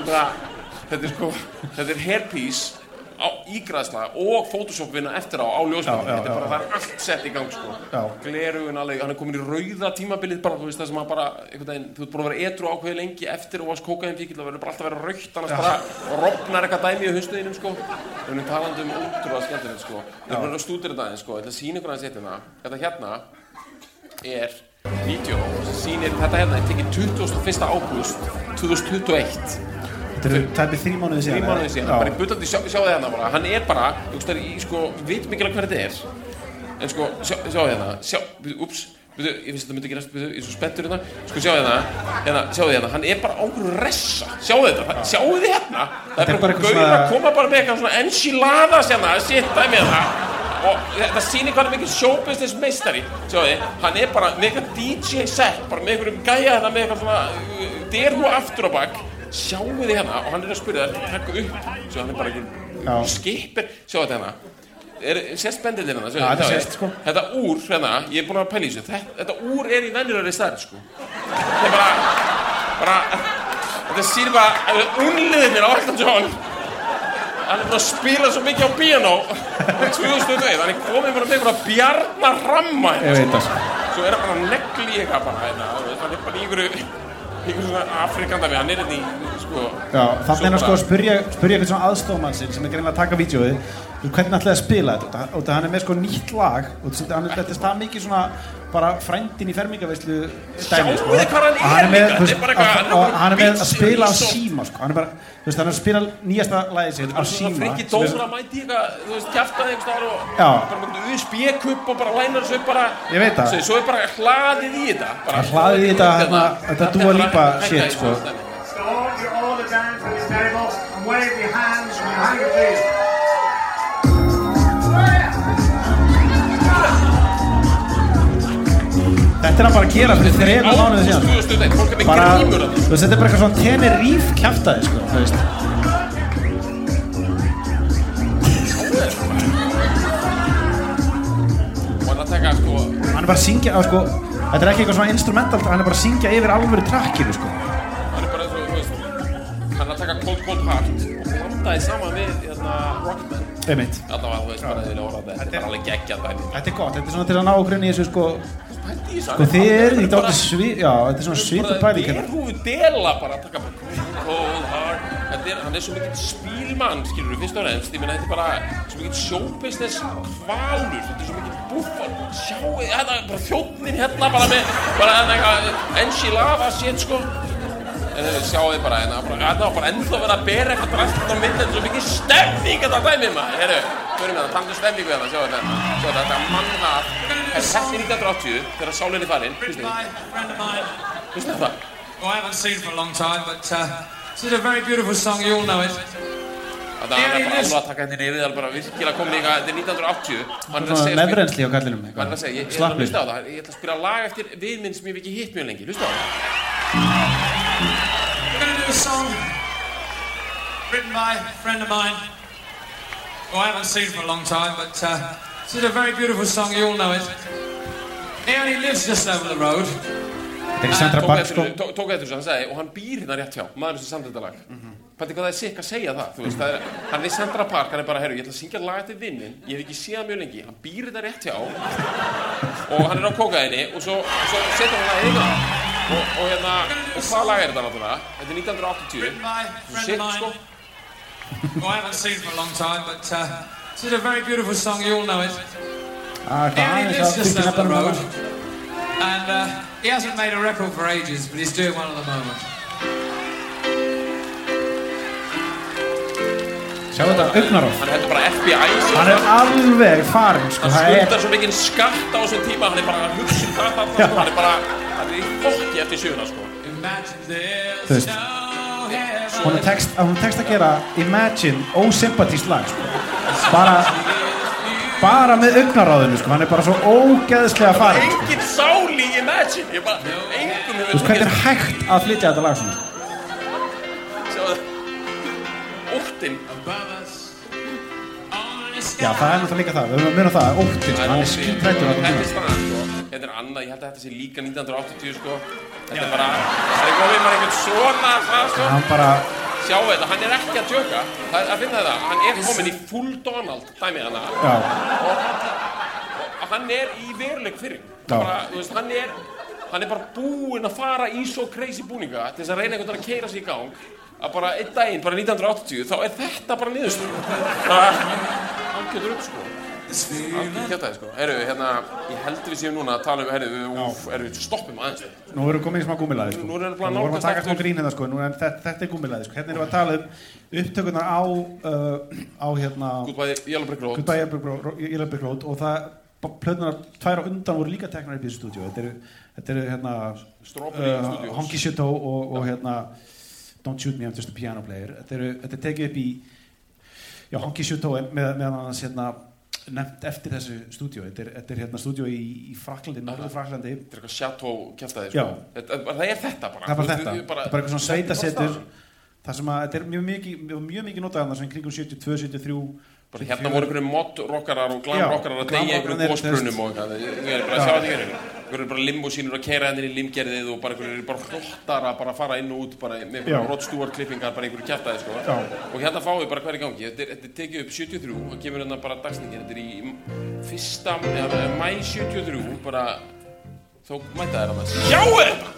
þetta er hairpiece ígræðsla og Photoshop vinna eftir á ljósmyndinni, þetta er bara, það er allt sett í gang sko gleraugun alveg, hann er komin í rauða tímabilið bara, þú veist, það sem að bara einhvern veginn, þú ert búin að vera edru ákveði lengi eftir og varst kókaínfíkill, það verður bara alltaf að vera rautt annars bara og rofnar eitthvað dæmi í hausnuðinum sko við erum talandi ótrúlega skemmtilegt sko við erum bara að stúdera þetta aðeins sko, þetta sýnir ykkur aðeins þetta hérna er vídeo sem sýnir, þetta hérna er tekið 21. ágúst 2021 Þetta eru tæpið 3 mánuði síðan. 3 mánuði síðan, bara í bullandi, sjáðu þið hérna bara, hann er bara, sko, við veit mikilvægt hvað þetta er, en sko, sjáðu þið hérna, úps, ég finnst þetta myndi ekki næst, ég er svo spenntur hérna, sko, sjáðu þið hérna, hann er bara á einhverju ressa, sjáðu þið hérna, það er bara gaur að koma bara með eitthvað svona enchiladas hérna, shit, dæmi það, og þetta sýnir hvað er mikið showbusiness meistari, sjáðu þið, hann er bara með eitthvað DJ set, bara með einhverjum gæja hérna, með eitthvað svona, der nú aftur á bak, sjáu þið hérna og hann er að spyrja það taka upp svo hann er bara einhvern skipir sjáu þetta hérna sést bendilinn hérna sko. þetta úr hérna ég er búin að pæla í þessu þetta úr er í venjulegri stærð sko það er bara þetta sýnir bara unnliðinir á Elton John hann er búin að spila svo mikið á piano á 2021 hann er komið bara með einhverja bjarnarramma hérna svo er hann bara að negli í eitthvað bara hérna hann er bara í einhverju svona Afrikanda við, hann er í sko já, þannig að sko spyrja eitthvað svona aðstofmann sinn sem er greinilega að taka vídeóið hvernig ætlaði að spila þetta og hann er með sko nýtt lag og þetta er það mikið svona bara frændin í fermingaveislu dæmi sko hann er með að spila á síma sko hann er bara, þú veist, hann er að spila nýjasta lagið sitt á síma frikki dómur að mæti eitthvað, þú veist, kjaftaði eitthvað og bara með USB-kupp og bara lænar þessu upp bara ég veit það svo er bara hlaðið í þetta hlaðið í þetta, þetta Dua Lipa shit sko hættir hann bara að gera fyrir 3 mánuði síðan. Fólk er með Bara, grímur af því. þú veist, þetta er bara eitthvað svona Tenerife kjaftaði, sko, þú veist. Og hann að taka, sko, Hann er bara að syngja, sko, þetta er ekki eitthvað svona instrumental, hann er bara að syngja yfir alvöru trackinu, sko. hann er bara eins og, þú veist, hann að taka Cold Heart og blandaði saman við, Rocketman. Einmitt. Allavega, þú veist, bara eða orða þetta. Þetta er alveg geggjað dæmi. Þetta er gott, þetta er svona til að ná grunni í þessu, sko, Pældi í þessu, sko, þið eru í dálítið já, þetta er svona svipuð pæling hérna. Derhúfu dela bara að taka bara Cold Heart. Hann er svo mikill spílmann, skilur við, fyrst og fremst. Ég meina, þetta er bara svo mikill showbusiness hvalur. Þetta er svo mikill búffar. Sjáu, þetta er bara þjónninn hérna bara með, bara eitthvað enchilada shit, sko. En sjáu þið bara, þetta var bara ennþá verið að bera eitthvað drast á milli. Þetta er svo mikið stemning þetta dæmið maður. Herru, förum við það, tannum stemningu hérna, sjáu þetta. Sjáu þetta mannhaf. Þetta er 1980, þegar sálinn er farinn. Hlustu það? I haven't seen for a long time, but this is a very beautiful song. You all know it. Þetta er bara alveg að taka henni yfir, það er bara virkilega komin í eitthvað, þetta er 1980. Hann er að segja, meðbrennsli á kallinum. Hvað er að segja? Ég ætla að hlusta á það. Ég ætla að spila lag eftir viðminn sem ég hef ekki hitt mjög lengi. Hlusta á það. We're going to do a song written by a friend of mine who I haven't seen for a long time, but this is a very beautiful song. You all know it. He only lives just over the road. Þetta er Sandra Park, sko. Tók eftir þessu, hann sagði, og hann býr hérna rétt hjá, maður sem samdi þetta lag. Pældi hvað það er sikk að segja það, þú veist, hann er í Sandra Park, hann er bara, herru, ég ætla að syngja lag eftir vinninn, ég hef ekki séð hann mjög lengi, hann býr þetta rétt hjá, og hann er á kókaðinni, og svo setur hann það heima, og hvað lag er þetta náttúrulega? Þetta er 1980, sikk, sko. Who I haven't seen for a long time, but this is a very beautiful song. You all know it. He only lives just over the road, and he hasn't made a record for ages, but he's doing one at the moment. Sjá þetta, augnaráð. Hann heldur bara FBI. Hann er alveg farinn, sko. Hann skuldar svo mikinn skatt á þessum tíma, hann er bara að hugsa það, sko. Hann er bara, hann er í fokki eftir sjöuna, sko. Þú veist, hún er text að gera Imagine ósympatískt lag, sko. Bara með augnaráðinu, sko. Hann er bara svo ógeðslega farinn, sko. Engin sál í Imagine, ég bara, engum hefur... Þú veist, hvernig er hægt að flytja þetta lag svona? Sjáu það, óttinn. Já, það er náttúrulega líka það, við höfum að muna það, óttinn, sko. Hann er skítrættur að Þetta er stað, sko. Þetta er annað, ég held að þetta sé líka 1980, sko. Þetta er bara, það er komið maður einhvern svona, sko. Hann bara... Sjáu þetta, hann er ekki að tjóka. Það er að finna þetta, hann er komin í full Donald dæmið hana. Já. Og hann er í veruleik fyrir. Bara, þú veist, hann er bara búinn að fara í svo crazy búninga til þess að reyna einhvern veginn að keyra sig í gang. Að bara einn daginn, bara 1980, þá er þetta bara niðurstöð. Hann getur upp, sko. Hann getur sko. Herru, hérna, ég heldur við séum núna að tala við stoppum aðeins. Nú erum við komin í smá gúmmilaði, sko. Nú erum við að taka smá grín hérna, sko. Þetta er gúmmilaði, sko. Hérna erum við að tala upptökurnar á hérna... Goodbye Yellow Brick Road. Goodbye Yellow Brick Road og það, plötunar 2 á undan voru líka teknar upp í þessu stúdíu. Þetta eru hérna... Strawberry Studios. Honky Chateau og hérna... Don't Shoot Me, I'm Just a Piano Player. Þetta er tekið upp í... Já, Honky Chateau meðan hans hérna... nefnt eftir þessu stúdíu. Þetta er hérna stúdíu í Fraklandi, norður Fraklandi. Þetta er eitthvað chateau kjaftaði, sko. Það er þetta bara. Það er bara þetta. Það er bara eitthvað svona sveitasetur. Það sem að, þetta er mjög mikið notað þarna sem kringum 72, 73. Bara hérna voru einhverjum mod-rockarar og glam-rockarar að deyja einhverjum gósbrunum og eitthvað. Ég er bara að sjá þetta í gerðinu. Einhverjum bara limúsínur að keyra henni í limgerðið og bara einhverjum bara hlottar að bara fara inn og út bara með Rod Stewart klippingar, bara einhverju kjaftaði, sko. Og hérna fáum við bara hvað er í gangi. Þetta er tekið upp 73 og kemur hérna bara dagsningin. Þetta er í 1. mæ 73, bara þá mæta þér að það. Sjáu þetta!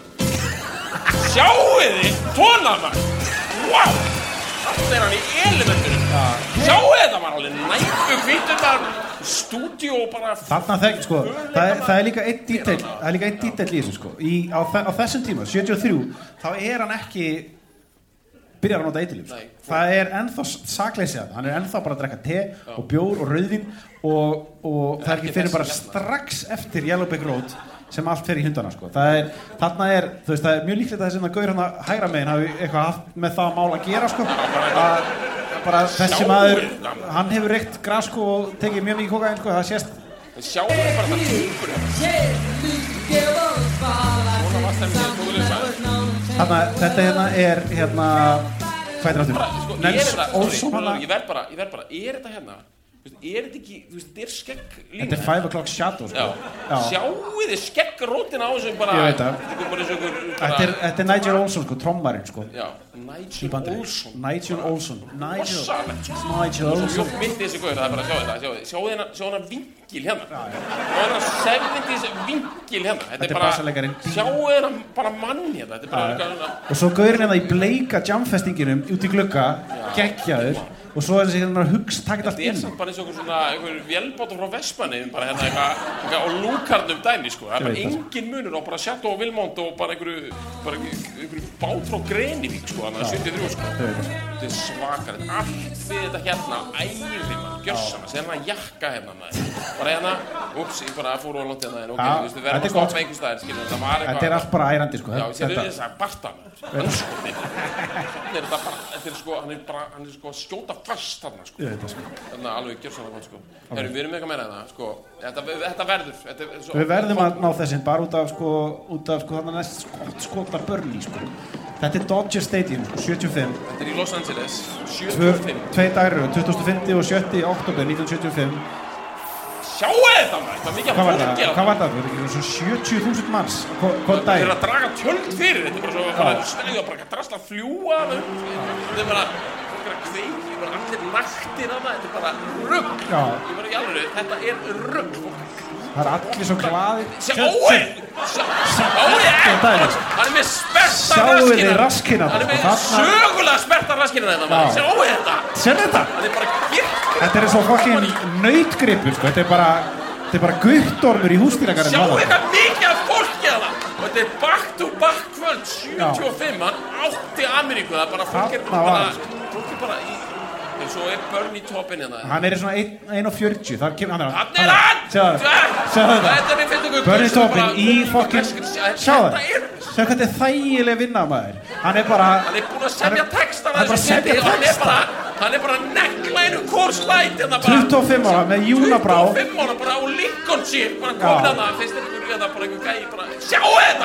Sjáu þið! Tónana! Wow! Alltaf er hann í elementunum. Sjáu þetta var alveg nættu hvítunar stúdíu og bara... Þarna þekkt, sko, það er líka eitt dítill, í þessu, sko. Á þessum tíma, 73, þá er hann ekki byrjar að nota eiturlyf. Það er ennþá sakleysið, hann er ennþá bara að drekka te og bjór og rauðvín og það er ekki fyrir bara strax eftir Yellow Brick Road sem allt fer í hundana, sko. Þarna er, þú veist, það er mjög líklegt að þessi gaur hann að hægra megin hafi eitthvað haft með það mál að gera, sko. Bara þessi maður, hann hefur reykt gras, sko, og tekið mjög mikið kókaín, sko, það sést. Sjáum við bara það tungur. Þetta hérna hvað aftur? Nels Olsson ég verð bara, þetta hérna? Þetta ekki, þetta skegg lína. Þetta 5 o'clock shadow, sko. Já. Sjáu þið skeggrótina á þessum bara... Ég veit það. Þetta Nigel Olsson, sko, trommarinn, sko. Já, Nigel Olsson. Nigel Olsson. Nigel Olsson. Mitt þessi guður, það bara að sjá þetta. Sjá hana vingil hérna. Sjá hana 70s vingil hérna. Þetta bara... Sjá hana bara mann hérna. Þetta bara... Og svo guðurinn hérna í bleika jamfestinginum út í glugga, geggjaður. Og svo þessi hérna hugst, takit allt inn. Þetta samt bara eins og einhver vélbátur frá Vestmanni, bara hérna eitthvað á lúkarnum dæmi, sko. Það bara engin munur á bara Chateau Vilmont og bara einhverju bát frá Grenivík, sko, þannig að 73, sko. Þetta svakar, allt við þetta hérna, æri mann, gjörsama, sér hérna jakka hérna, bara hérna, ég bara fór og lótt hérna, ok, við verðum að stoppa einhvers staðar, skilur, það var eitthvað... Þetta allt bara ærandi, sko. Já, sér þess að barta hann er sko skjóta fast þarna, sko. Þannig að alveg gjörsamlega gott, sko. Við erum eitthvað meira en það, sko. Þetta verður. Við verðum að ná þessin bara út af þannig næst skota Burnley, sko. Þetta Dodger Stadium, sko, 75. Þetta í Los Angeles, 75. 2 dagar, 25. og 7. október 1975. Sjáu þetta, maður! Það mikið að fólki á það. Hvað var það? Það var svo 70.000 manns. Hvað dag? Þeir að draga tjöld fyrir. Þetta bara svo, stæðu bara að drasla fljúa. Þetta bara kveik, allir naktir að það. Þetta bara rugg. Ég var í alveg, þetta rugg. Það allir svo glaðir. Sjáu þetta! Hann með sperta raskina. Hann með sögulega sperta raskina þetta. Sjáu þetta! Sér þetta? Bara þetta svo fucking nautgripur, sko. Þetta bara guttormur í húsdýragarðinum. Sjáu þetta mikið af fólki að það. Og þetta back-to-back kvöld, 75, hann átti Ameríku. Það bara fólk bara í... En svo Bernie toppinn hérna. Hann í svona 1.40. Þar kemur hann. Hann hann! Sjáðu þetta. Bernie toppinn í fucking... Sjáðu það. Sjáðu hvað þetta þægileg vinna, maður. Hann bara... Hann búinn að semja textana þessu seti. Hann bara negla einu kórslæt hérna bara. 25 ára með Júnabrá. 25 ára bara á Lincolnshire. Bara komin hérna. Finnst þetta bara einhver gæi bara... Sjáu þetta!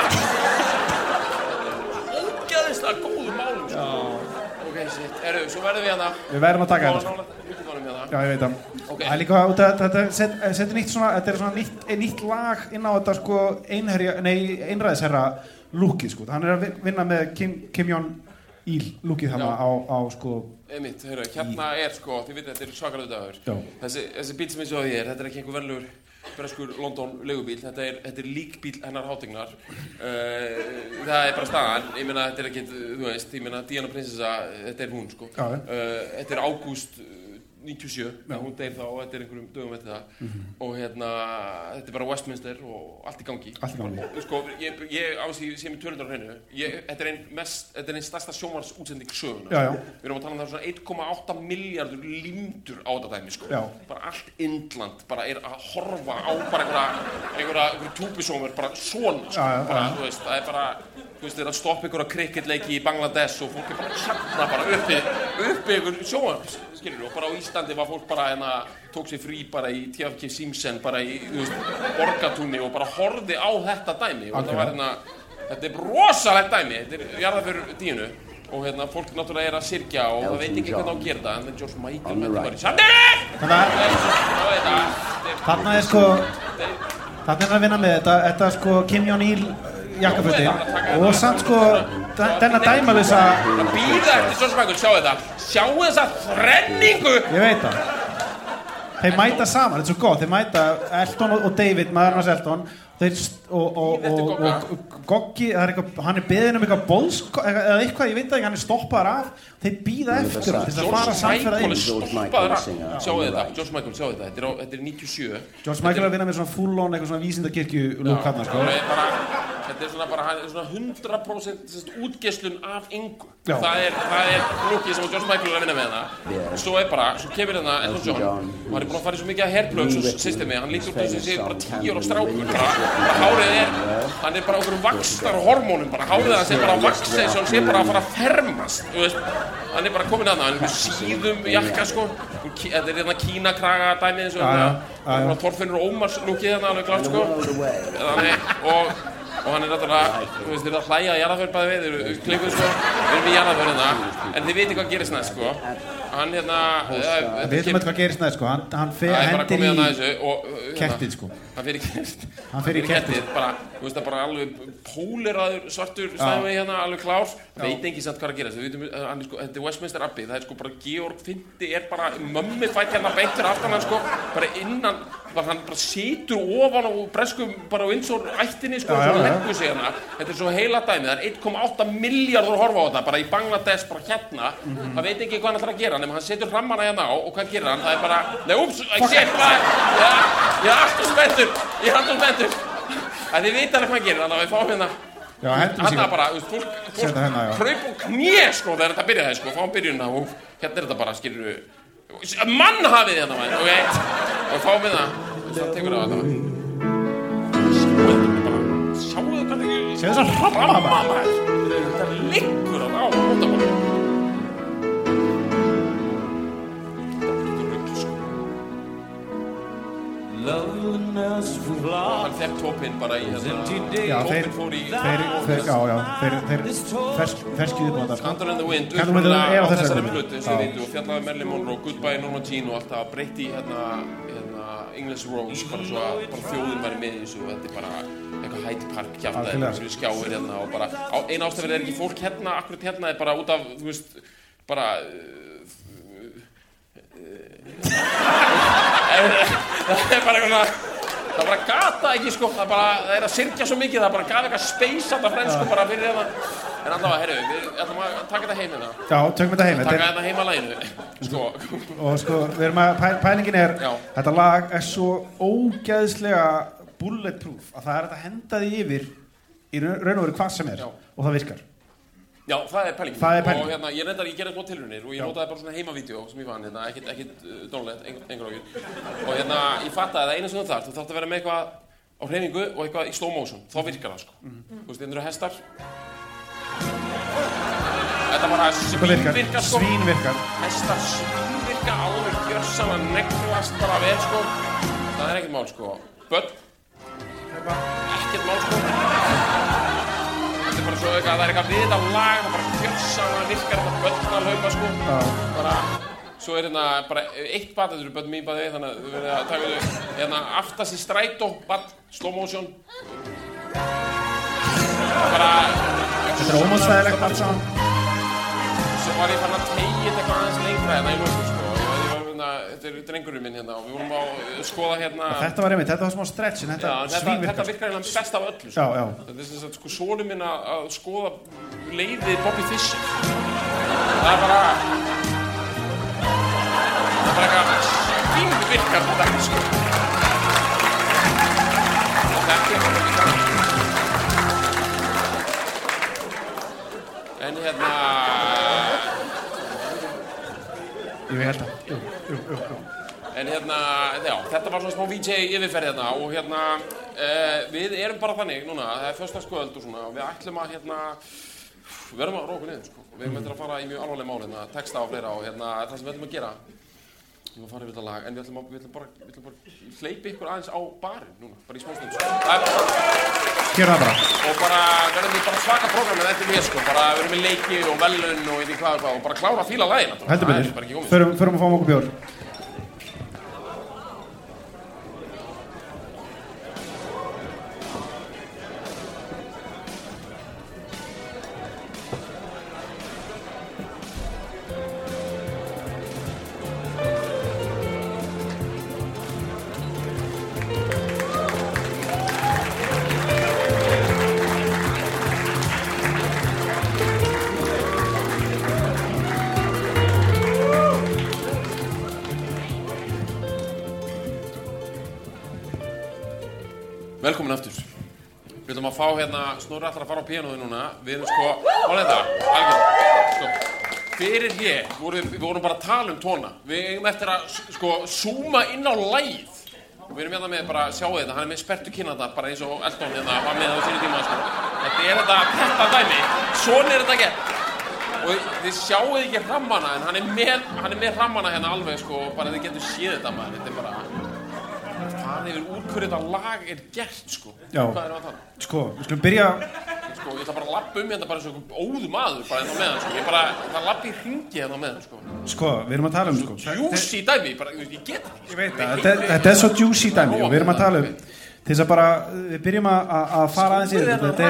Ógeðislega góðu málum, sko. Svo verðum við hérna. Við verðum að taka þetta, sko. Já, ég veit það. Það líka út að þetta setur nýtt svona, þetta svona nýtt lag inn á þetta, sko, einræðisherra lúkið, sko. Hann að vinna með Kim Jong-il lúkið þarna á, sko... Einmitt, hérna sko, þið veit þetta svakalegu dagur. Þessi bíl sem ég svo á þér, þetta ekki einhver venlegur breskur London legubíl, þetta er líkbíl hennar hátignar. Það bara staðan, ég meina þetta ekki, þú veist, ég meina Diana prinsessa, þetta hún, sko. Þetta ágúst 97, hún deyr þá, þetta einhverjum dögum eftir það. Og hérna, þetta bara Westminster og allt í gangi. Sko, ég á því sem ég tölundar á hreinu, þetta ein stærsta sjónvarpsútsending sögunar. Við erum að tala það svona 1,8 milljarður límdur á þetta dæmi, sko. Bara allt Indland bara að horfa á bara einhverja túbisómur, bara svona, sko. Bara, þú veist, það bara, þú veist, þeir að stoppa einhverja cricketleiki í Bangladesh og fólk bara hérna bara uppi einhver sjónvarps. Og bara á Íslandi var fólk bara tók sér frí bara í TFK Simpson bara í, þú veist, Borgatúni og bara horfði á þetta dæmi og það var þetta rosalegt dæmi, þetta jarðarför Dínu og fólk náttúrulega að syrgja og það veit ekki hvernig á að gera það en George Michael með þetta var í samdýri! Þarna sko, þarna að vinna með þetta sko Kim Jong-il jakkafötin og samt sko denna dæmalösa að býða eftir George Michael, sjá þessa þrenningu. Ég veit það. Þeir mæta saman, þetta er svo gott, þeir mæta Elton og David, maðurinn hans Elton og Goggi, hann beðinn eitthvað boðskap eða eitthvað, ég veit ekki, hann stoppaður af þeir býða eftir þess að fara samferða inn. Stoppaður af, sjáu þetta, George Michael, sjáu þetta, þetta er 97. George Michael að vinna með svona full-on, eitthvað svona vísindakirkju lúk hann, sko. Þetta er svona 100% útgeislun af engu. Það er lúkið sem George Michael er að vinna með hana. Svo kemur hérna Elton John og hann búinn að fara í svo mikið að hairplugs og systemi, hann lítur út þess að sé bara 10 ára strákur. Hárið hann bara okkur vaxtarhormónum, bara hárið hann sé bara að vaxa eins og hann sé bara að fara að fermast, þú veist. Hann bara komin að það, hann síðum jakka, sko. Þetta er kínakraga dæmið eins og Þorfinnur Ómars lúkið hérna alveg klart, sko. og hann náttúrulega, þú veist, þeir eru að hlæja að jarðaför bæði við, þeir eru klippuð sko, við erum í jarðaför hérna, en þið veitir hvað gerist næst sko. Hann hérna... Við veitum eitthvað hvað gerist næst sko, hann hendir í kertið sko. Hann fer í kertið, bara, þú veist það bara alveg póleraður svartur stæmi hérna, alveg klár, veit ekki samt hvað að gerast, við veitum, hann sko, þetta Westminster Abbey, það sko bara Georg V bara mömmifætt hérna beint fyrir aftan hann sko, bara innan, hann bara situr ofan á breskum bara á Windsor ættinni sko, svo leggur sig hérna, þetta svo heila dæmi, það 1,8 milljarður að horfa á þetta, bara í Bangladesh, bara hérna, það veit ekki hvað hann ætlar að gera, nema hann setur hrammana hérna á og hvað gerir hann, það bara, nei, úps, shit, ég er alltaf spenntur, þið veit alveg hvað hann gerir, þannig að við fáum hérna, hann bara, þú veist, fólk kraup og kné, sko, þegar þetta byrjaði, sko, fáum byrjunna og hérna er þetta bara, skilur mannhafið hérna, maður, ok, og fáum við það, það tekur það þetta, sjáu þetta bara, séu þess að hramma, maður, þetta liggur hann á mótamann. Hann fekk topinn bara í já, þeir ferskjuðu upp á þetta Candle in the Wind á þessari plötu og fjallaði Marilyn Monroe, Goodbye Norma Jean og alltaf breytti hérna English Rose bara svo að þjóðin væri með þessu og þetta bara eitthvað Hyde Park kjaftaði sem við skjáir hérna og bara eina ástæður ekki fólk hérna, akkurat hérna er bara út af, þú veist, bara það bara eitthvað það bara gata ekki sko, það er að syrkja svo mikið, það bara gaf eitthvað space að það frensku bara fyrir það, en allavega, herru, við ætlum að taka þetta heim hérna. Já, tökum þetta heim. Taka þetta heim að laginu, sko. Og sko, við erum að, pælingin er, þetta lag er svo ógeðslega bulletproof að það er að henda því yfir í raun og veru hvað sem er og það virkar. Já, það er pælingin. Og hérna, ég gerði smá tilraunir og ég notaði bara svona heimavídeó sem ég fann hérna, ekkert dónlegt, engar ágjur. Og hérna, ég fattaði að eina sem þú þarft að vera með eitthvað á hreyfingu og eitthvað í slow motion, þá virkar það sko. Þú veist, þetta eru hestar. Þetta bara svínvirkar sko. Svínvirkar. Hestar svínvirkar, alveg gjörsamlega neglast bara vel sko. Það er ekkert mál sko. Börn. Ekkert mál sko. Bara svo eitthvað, það er eitthvað við þetta lag og bara gjörsamlega virkar þetta börn að hlaupa sko. Bara, svo er hérna bara eitt bad, þetta eru börn mín bæði, þannig að við verðum að taka við hérna aftast í strætó, bad, slow motion. Bara... Þetta er ómálsvæðilegt allt saman. Svo var ég fann að tegja eitthvað aðeins lengra hérna í lókum sko. Þetta er drengurinn minn hérna og við vorum að skoða hérna... Þetta var einmitt, þetta var smá stretch en þetta svínvirkar. Þetta virkar hérna best af öllu sko. Já. Þetta er sem sagt sko sonur minn að skoða leiðið Bobby Fischer. Það er bara eitthvað svínvirkar þetta sko. Og þetta er bara en hérna... Ég held það. Jú. En hérna, já, þetta var svona smá VJ yfirferð hérna og hérna við erum bara þannig núna, það er föstudagskvöld og svona og við ætlum að hérna við verðum að róa okkur niður sko og við erum að fara í mjög alvarleg mál hérna, texta og fleira og hérna það sem við ætlum að gera við erum að fara yfir þetta lag en við ætlum bara hleypa ykkur aðeins á barinn núna, bara í smástund sko. Það er bara Gera það bara. Og bara verðum við bara svaka prógramið eftir mér sko, bara verðum við leiki og velun og í því hvað og bara klára að fíla lagina. Heldur betur, förum að fá okkur bjór. Velkomin aftur. Við ætlum að fá hérna, Snorri ætlar að fara á píanóið núna. Við erum sko, hvað er þetta? Sko, fyrir hér, við vorum bara að tala um tóna. Við eigum eftir að sko, zooma inn á lagið. Við erum hérna með bara, sjáu þetta, hann er með sperrtu kinnarnar, bara eins og Elton hérna, var með á sínu tíma, sko. Þetta er þetta dæmi, svona er þetta gert. Og þið sjáuð ekki hrammana, en hann er með hrammana hérna alveg, sko, bara þið getur séð þetta maður, þetta er bara... það yfir úr hverju þetta lag gert, sko. Já. Hvað erum við að tala? Sko, við skulum byrja. Sko, ég ætla bara að labba hérna bara eins og óðu maður bara hérna með hann, sko. Ég ætla að labba í hringi hérna með hann, sko. Sko, við erum að tala sko. Juicy dæmi, ég get það. Ég veit það, þetta svo juicy dæmi og við erum að tala til þess að bara, við byrjum að fara aðeins í þetta.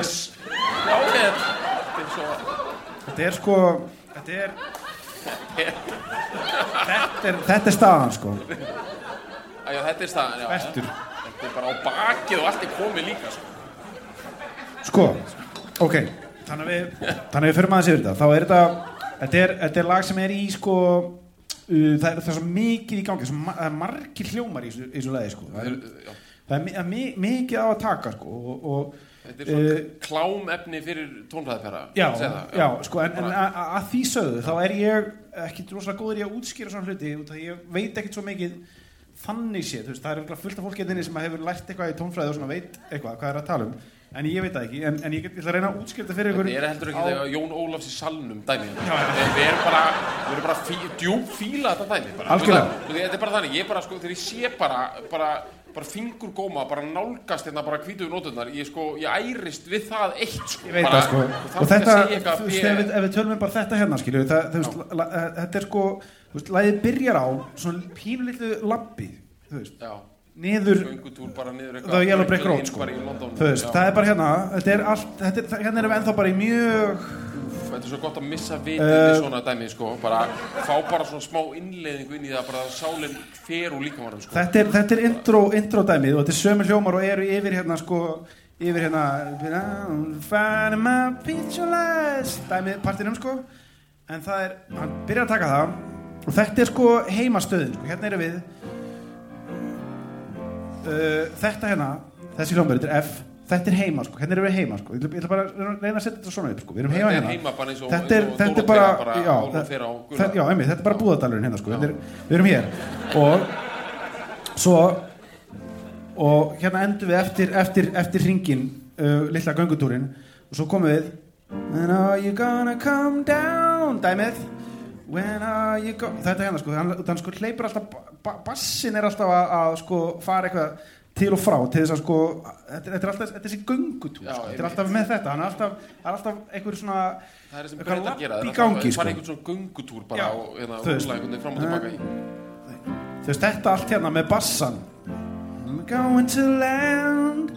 Þetta staðan, sko. Já, þetta staðan, já. Vestur. Þetta bara á bakið og allt komið líka, sko. Sko, ok, þannig að við förum aðeins yfir þetta. Þá þetta lag sem í, sko, það er svo mikið í gangi, það er margir hljómar í þessu lagi, sko. Það er mikið á að taka, sko, og þetta svona klámefni fyrir tónfræðipera. Já, sko, en að því sögðu, þá ég ekki rosalega góður í að útskýra svona hluti, út af ég veit ekkert svo mikið þannig séð, þú veist, það fullt af fólki sem hefur lært eitthvað í tónfræði og svona veit eitthvað hvað að tala en ég veit það ekki, en ég ætla að reyna að útskýra þetta fyrir ykkur. Þetta heldur ekki þegar Jón Ólafs í salnum dæmi. Við erum bara djúp fíla þetta dæmi. Algjörlega. Þetta bara þannig, ég bara, sko, þegar ég sé bara fingurgóma, bara nálgast hérna bara hvítu nóturnar, ég ærist við það eitt, sko. Ég veit það, sko. Og þetta, þú veist, ef við tölum bara þetta hérna, skilju, þetta sko, þú veist, lagið byrjar á svona pínulitlu labbi, þú veist. Já. Niður The Yellow Brick Road, sko. Þú veist, það bara hérna, hérna erum við ennþá bara í mjög... Þetta svo gott að missa vitið við svona dæmi, sko, bara fá bara svona smá innleiðingu inn í það, bara sálinn fer úr líkamanum, sko. Þetta intro dæmið og þetta sömu hljómar og eru yfir hérna, sko, Find my visualize dæmið partinum, sko, en það hann byrjar að taka það og þetta sko heimastöðin, sko, hérna erum við þetta hérna, þessi hljómar, þetta F, þetta heima, sko, hérna erum við heima, sko, ég ætla bara að reyna að setja þetta svona upp, sko, við erum heima hérna, þetta bara, já, einmitt, þetta bara Búðardalurinn hérna, sko, við erum hér, og svo, og hérna endum við eftir hringinn, litla göngutúrin, og svo komum við, when are you gonna come down, dæmið, when are you gonna, þetta hérna, sko, hann sko hleypur alltaf, bassin alltaf að sko fara eitthvað til og frá til þess að sko þetta alltaf þessi göngutúr, sko. Þetta alltaf með þetta, hann alltaf einhver svona það sem breytar að gera í gangi, sko. Bara einhvern svona göngutúr bara og hérna úrlægundin fram og tilbaka í. Þú veist, þetta allt hérna með bassan. I'm going to land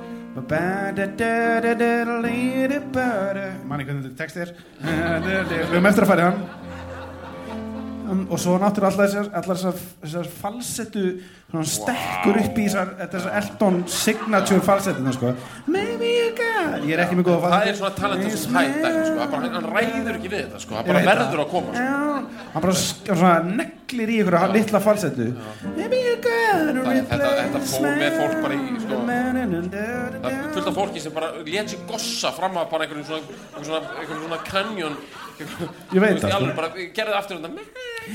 manni hvernig þetta text við höfum eftir að fara í hann og svo náttúrulega allar þessar falsettu stekkur upp í þessar Elton signature falsettuna, sko. Maybe you got ég ekki með góða falsett. Það svona talentur sem hætta, sko. Hann ræður ekki við þetta, sko. Það bara verður að koma, sko. Hann bara svona neglir í ykkur litla falsettu. Maybe you got þetta fór með fólk bara í, sko. Það fullt af fólki sem bara lét sig gossa fram að bara einhverjum svona kanjón. Ég veit það, sko. Bara gerði aftur þetta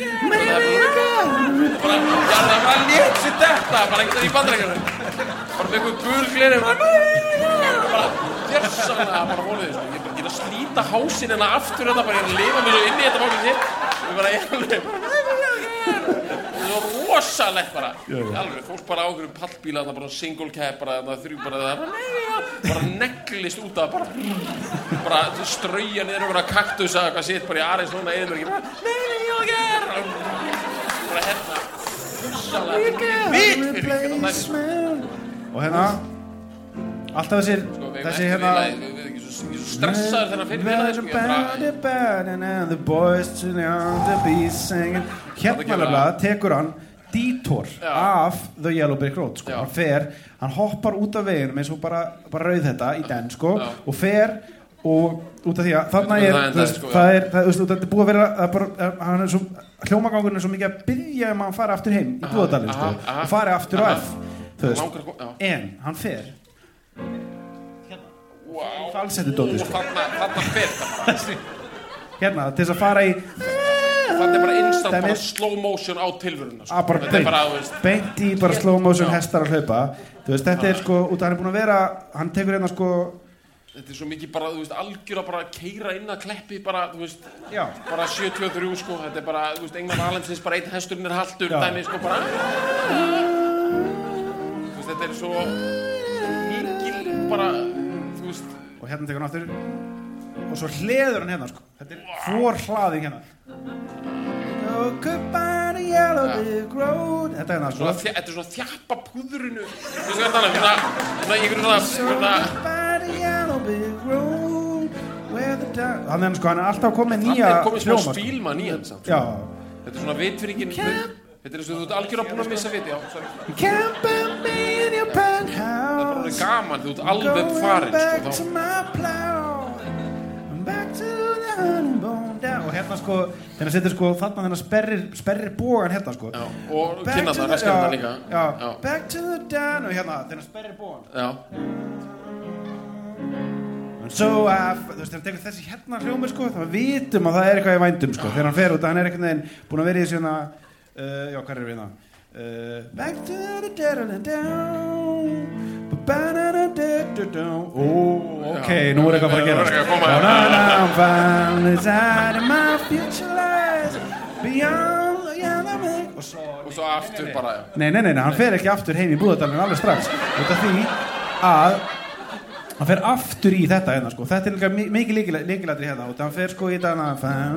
bara lét sér þetta bara einhvern í Bandaríkjunum bara með einhver gulgleri bara gerðsanlega bara volið, sko. Ég bara geta að slíta hásinn hérna aftur þetta bara ég að lifa mig svo inn í þetta fólkið sitt og bara það var rosalegt bara alveg, fólk bara á einhverjum pallbíla bara single cab, bara neglist út af bara strauja niður einhverja kaktusa eitthvað sitt bara í aðeins svona eðimörki bara hérna og hérna alltaf þessi hérna ég er svo stressaður þegar fyrir hérna tekur hann detour af The Yellow Brick Road, sko. Hann hoppar út af veginum eins og bara rauð þetta í den, sko, og fer og út af því að þarna þetta er búið að vera hann er svo, hljómagangurinn er svo mikið að biðja að fara aftur heim í Búðardalinn, sko, og fari aftur á F, þú veist, en hann fer falsetti dótið, sko, þarna fer það hérna, til þess að fara í það er bara instant, bara slow motion á tilvöruna, sko. Bara beint í bara slow motion hestar að hlaupa, þú veist, þetta er, sko, út af hann er búin að vera, hann tekur hérna, sko, þetta er svo mikið bara, þú veist, algjör að bara keira inn að Kleppi bara, þú veist, bara 73, sko, þetta er bara, þú veist, England Valensins, bara einn hesturinn er haltur, dæmi, sko, bara þetta svo mikil bara, þú veist. Og hérna tekur hann aftur og svo hleður hann hérna, sko. Þetta forhlaðing hérna. Oh, goodbye to Yellow Brick Road. Þetta hérna, sko. Þetta svona þjappa púðrinu. Þú veist hvað þannig, hérna, ykkur svona. Goodbye to Yellow Brick Road. Hann sko, hann alltaf komið nýja hann komið smá spílmann í hann samt. Já. Þetta svona vitfyringin. Þetta eins og þú ert algjörlega búin að missa viti, já, sorry. Camp and in your penthouse. Það bara gaman, þú ert alveg farin, sko, back to the honeycomb down. Og hérna, sko, hérna setur, sko, þarna þennan sperrir bógan hérna, sko. Já, og kynna það, reskarna líka. Já, back to the down, og hérna, þennan sperrir bógan. Já. And so, þú veist, þegar tekur þessi hérna hljómur, sko, þá vitum að það eitthvað í vændum, sko. Þegar hann fer út, hann einhvern veginn búin að vera í svona, já, hvað við hérna? Back to the down. Ok, nú eitthvað að fara að gera. I'm finally inside of my future lies beyond the yellow brick. Og svo aftur bara, já. Nei, hann fer ekki aftur heim í Búðardalinn alveg strax. Út af því að hann fer aftur í þetta hérna, sko. Þetta er líka mikið líkilætri hérna. Og hann fer, sko, í þetta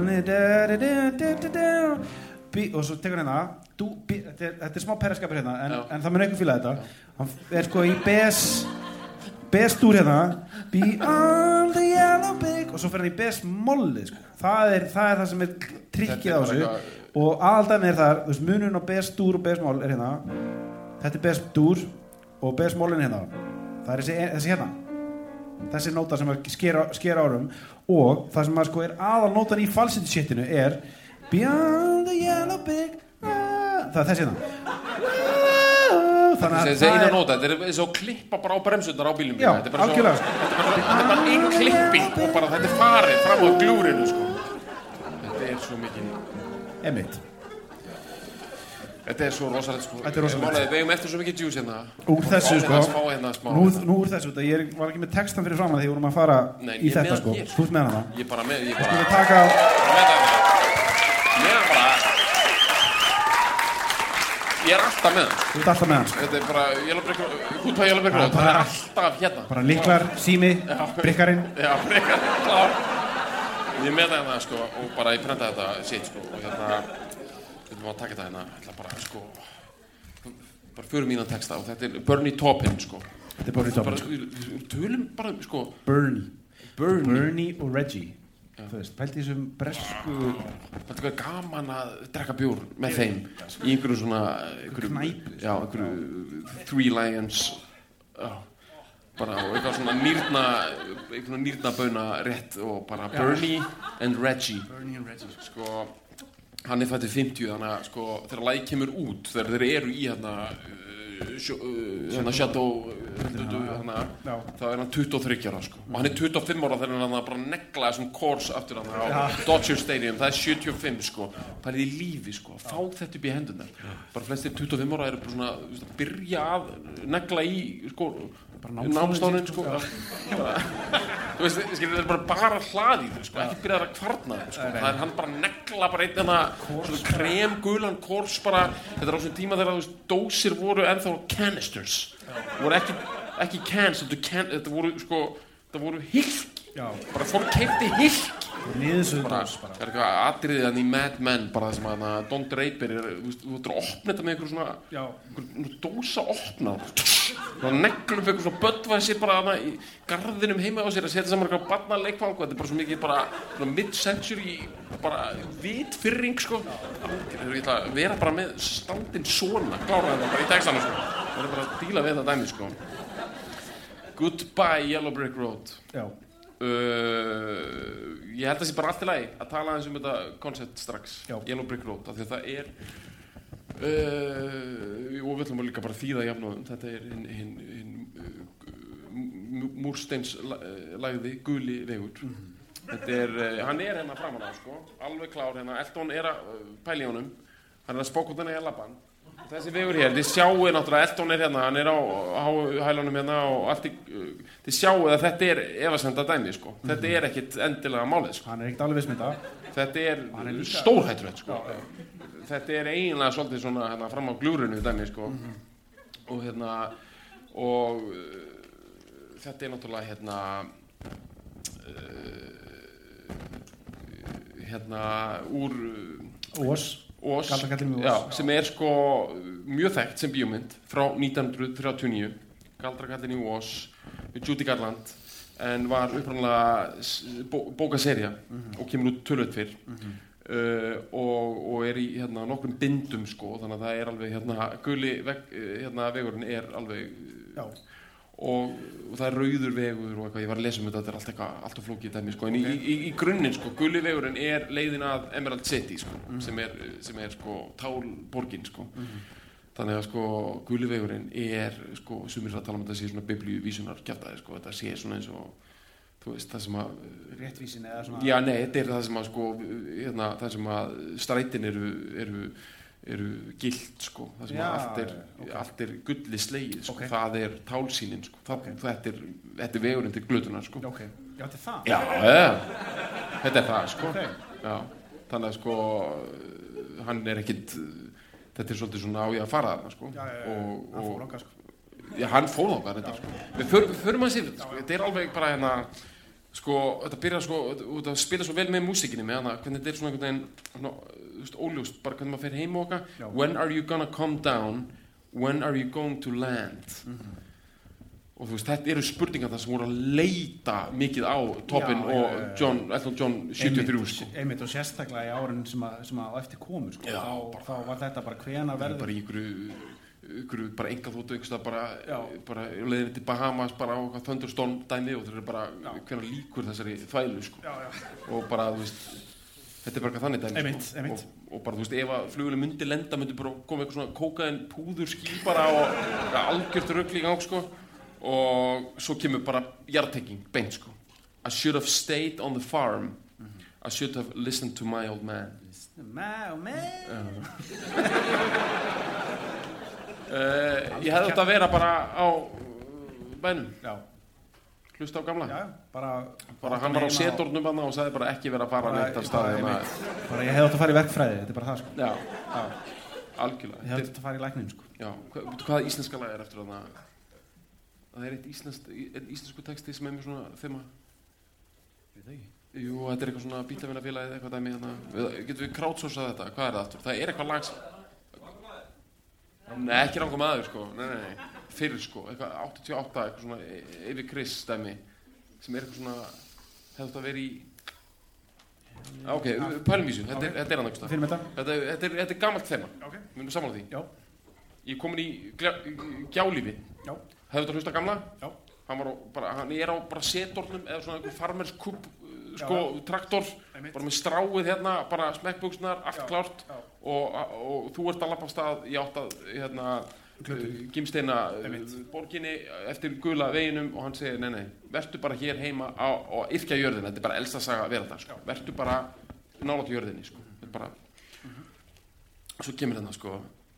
og svo tekur hérna þetta er smá perraskapur hérna en það mun eitthvað fíla þetta hann er sko í B-stúr hérna beyond the yellow brick og svo fer hann í B-molli sko. það er það sem er trikkið á þessu og aðaldæmi er það, þú veist, munun á B-stúr og B-moll er hérna þetta er B-stúr og B-mollin hérna það er þessi hérna þessi nóta sem sker árum og það sem sko er aðalnótan í falsity shitinu er beyond the yellow brick það er þessi hérna þessi eina nóta, þetta er eins og klippa bara á bremsundar á bílum já, algjörlega þetta er bara einn klipping og bara þetta er farið fram á glúrinu sko. Þetta er svo mikið emitt þetta er svo rosalegt sko. Þetta er rosalegt við eigum eftir svo mikið juice hérna úr þessu sko nú úr þessu ég var ekki með textan fyrir fram að því við vorum að fara í þetta sko þú ert með hana ég bara ég er alltaf með hann. Þú ert alltaf með hann. Þetta er bara Goodbye Yellow Brick Road. Það er alltaf hérna. Bara lyklar, sími, brikkarinn. Já, brikkarinn, klár. Ég með það sko og bara ég prenta þetta sitt sko og hérna við erum að taka þetta hérna. Ég ætla bara sko bara fyrir mínan texta og þetta er Bernie Taupin sko. Þetta er Bernie Taupin. Við tölum bara sko Bernie og Reggie. Þú veist, pælti þessum bresku þetta er gaman að drekka bjór með þeim í einhverju svona knæpu já, einhverju Three Lions bara og eitthvað svona nýrnabauna rétt og bara Bernie and Reggie sko, hann er fættið 50 þannig að sko, þegar lagið kemur út þegar þeir eru í Shadow þá er hann 23 ára sko. Og hann er 25 ára þegar hann bara neglaði þessum course aftur hann á Dodger Stadium það er 75 sko það er í lífi sko fá þetta upp í hendunar bara flestir 25 ára eru bara svona að byrja að negla í sko námslánin sko þú veist þetta er bara hlaðið sko ekki byrjað að kvarna sko það er hann bara negla bara einn svona kremgulan course bara þetta er á svona tíma þegar þú veist dósir voru ennþá canisters voru ekki cans þetta voru sko það voru hilk bara fólk keypti hilk bara það er eitthvað atriðið hann í Mad Men bara það sem að Don Draper þú ættir að opna þetta með einhver svona dósa opna og neglum fyrir svona Budweiser bara hann í garðinum heima á sér að setja saman eitthvað barnaleikfang þetta er bara svo mikið bara mid-century bara vitfyrring sko ég ætla að vera bara með standinn svona klára þetta bara í textana sko það er bara að díla við þetta dæmi sko Goodbye Yellow Brick Road já ég held að það sé bara allt í lagi að tala aðeins þetta koncept strax Yellow Brick Road af því að það er og við ætlum að líka bara þýða jafnóðum þetta er hinn múrsteinslagði guli vegur þetta er, hann er hérna framan á sko alveg klár hérna, Elton er að pæla í honum hann er að spóka út hann í laban þessi vegur hér, þið sjáu náttúrulega Elton er hérna, hann er á hælunum hérna og allt þið sjáu að þetta er efasemda dæmi sko þetta er ekkit endilega málið sko hann er ekkit alveg vissmynda þetta er stórhættulegt sko þetta er eiginlega svolítið svona hérna fram á glúrinu dæmi sko og hérna og þetta náttúrulega úr Ós, já, sem sko mjög þekkt sem bíómynd frá 1939, Galdrakallinn í Ós með Judy Garland, en var upprunalega bókaserja og kemur út töluvert fyrr. Og í nokkrum bindum sko, þannig að það alveg guli vegurinn alveg og það rauður vegur og eitthvað, ég var að lesa þetta er allt of flókið dæmi sko, en í grunninn sko, guli vegurinn leiðin að Emerald City sko, sem er sko tálborgin sko. Þannig að sko guli vegurinn sko, sumir að tala þetta sé svona biblíuvísunar kjaftaði sko, þetta sé svona eins og þú veist, það sem að réttvísin eða svona já, nei, þetta það sem að sko það sem að strætin eru gilt sko, það sem að allt gulli slegið sko, það tálsýnin sko, þetta er vegurinn til glötunar sko. Já, þetta er það? Já, þetta er það sko. Já, þannig að sko hann ekkit, þetta er svolítið svona á ég að fara þarna sko. Hann fór okkar sko. Já, hann fór okkar þetta sko. Við förum að sér þetta sko, þetta er alveg bara sko, þetta byrjar sko, þetta spila svo vel með músikinni með hana, hvernig þetta er svona einhvern veginn óljóst, bara hvernig maður fer heim og okkar. When are you gonna come down, when are you going to land? Og þú veist, þetta eru spurningar það sem voru að leita mikið á Toppin og Elton John 73 sko. Einmitt og sérstaklega í árun sem á eftir komur sko. Þá var þetta bara hvenær verður bara í ykkur bara enga þóttu bara leiðin til Bahamas bara á Thunderstorm dæmi og þeir eru bara hvenær líkur þessari þvælu sko. Og bara þú veist þetta er bara þannig dæmi einmitt. Og bara þú veist ef að flugvélin myndi lenda myndi bara koma eitthvað svona kókaðin púður ský bara og algjört rugl í gang sko. Og svo kemur bara jarðtekking beint sko. I should have stayed on the farm. I should have listened to my old man. My old man. Ég hefði átt að vera bara á bænum. Já. Hlusta á gamla. Já, bara hann var á setornum hann og sagði bara ekki vera að fara neitt af staði. Bara ég hefði átt að fara í verkfræði, þetta er bara það sko. Já. Algjörlega. Ég hefði átt að fara í læknin sko. Já. Hvaða íslenska lag eftir þarna? Það eitt íslensku texti sem með svona þema. Veit það ekki. Jú, þetta eitthvað svona bílavinnafélagið eitthvað dæmi þarna. Getum við crowdsourcað þetta? Hvað það aftur? Það eitthvað lag sem Nei, ekki Rangur maður sko. Nei. Fyrir sko, eitthvað 88 eitthvað svona yfir Chris dæmi sem eitthvað svona hefði átt að vera í Ok, pælum vísu, þetta hann eitthvað. Fyrir með þetta er gamalt þema. Við erum sammála því. Já. Ég er komin í gjálífi. Já. Hefðu þetta hlusta gamla? Já. Hann er á bara setornum eða svona einhver farmerskúb sko, traktor, bara með stráið hérna, bara smekkbuxnar, allt klárt og þú ert að labba af stað í átt að Gimsteina borginni eftir gula veginum og hann segir nei, vertu bara hér heima og yrkja jörðina, þetta er bara elsta saga veraldar sko. Vertu bara nálægt jörðinni sko. Bara svo kemur hérna sko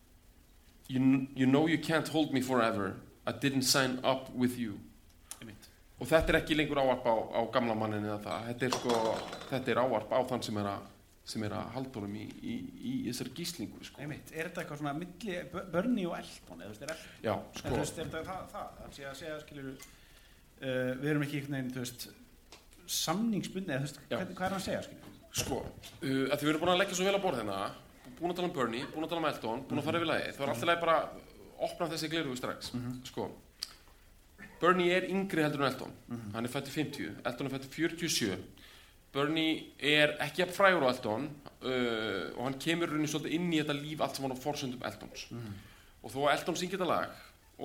you know you can't hold me forever I didn't sign up with you og þetta er ekki lengur ávarp á gamla mannin eða það, þetta er ávarp á þann sem er að halda honum í þessari gíslingu sko. Einmitt, er þetta eitthvað svona milli Bernie og Elton eða er já, sko er þetta það sé að segja skilur við erum ekki einhvern veginn, þú veist samningsbundni eða þú veist, hvað hann að segja skilur sko, að því við erum búin að leggja svo vel á borð hérna búin að tala Bernie, búin að tala Elton búin að fara yfir lagið, það var alltaf leið bara opna þessi glerugu strax sko Bernie er yngri heldur en Elton hann er fættur 50, Elton er fættur 47 Bernie er ekki að frægur á Elton og hann kemur rauninni svolítið inn í þetta líf allt sem hann á forsöndum Eltons og þó að Elton syngi þetta lag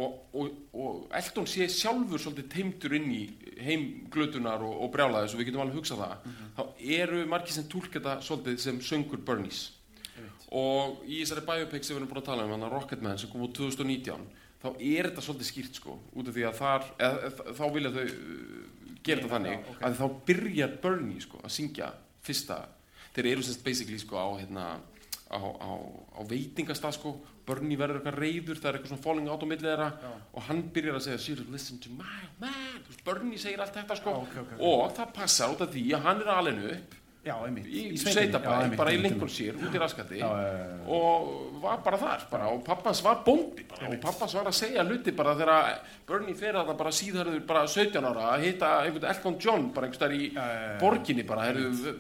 og Elton sé sjálfur svolítið teimtur inn í heimglötunar og brjálæðis og við getum alveg hugsað það þá eru margir sem túlka þetta svolítið sem söngur Bernies og í þessari biopic sem við erum búin að tala hann Rocketman sem kom út 2019 þá er þetta svolítið skýrt sko út af því að þá vilja þau gera þetta þannig að þá byrjar Bernie sko að syngja fyrsta þeir eru semst basically sko á veitingastað sko Bernie verður eitthvað reiður það er eitthvað svona falling out á milli þeirra og hann byrjar að segja should listen to my man Bernie segir allt þetta sko og það passar út af því að hann er alveg upp Já, einmitt. Í sveitabæ, bara í Lincolnshire, út í raskati og var bara þar bara, og pappans var bóndi bara, og pappans var að segja hluti bara þegar Bernie fer þarna bara síðarður bara 17 ára að hitta einhvern Elton John bara einhvers staðar í borginni bara,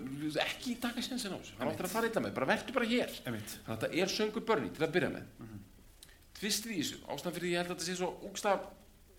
ekki taka sénsinn á þessu, hann áttur að fara illa með, bara vertu bara hér. Þannig að þetta söngur Bernie til að byrja með. Tvistið í þessu, ástæðan fyrir ég held að þetta sé svo ógstlega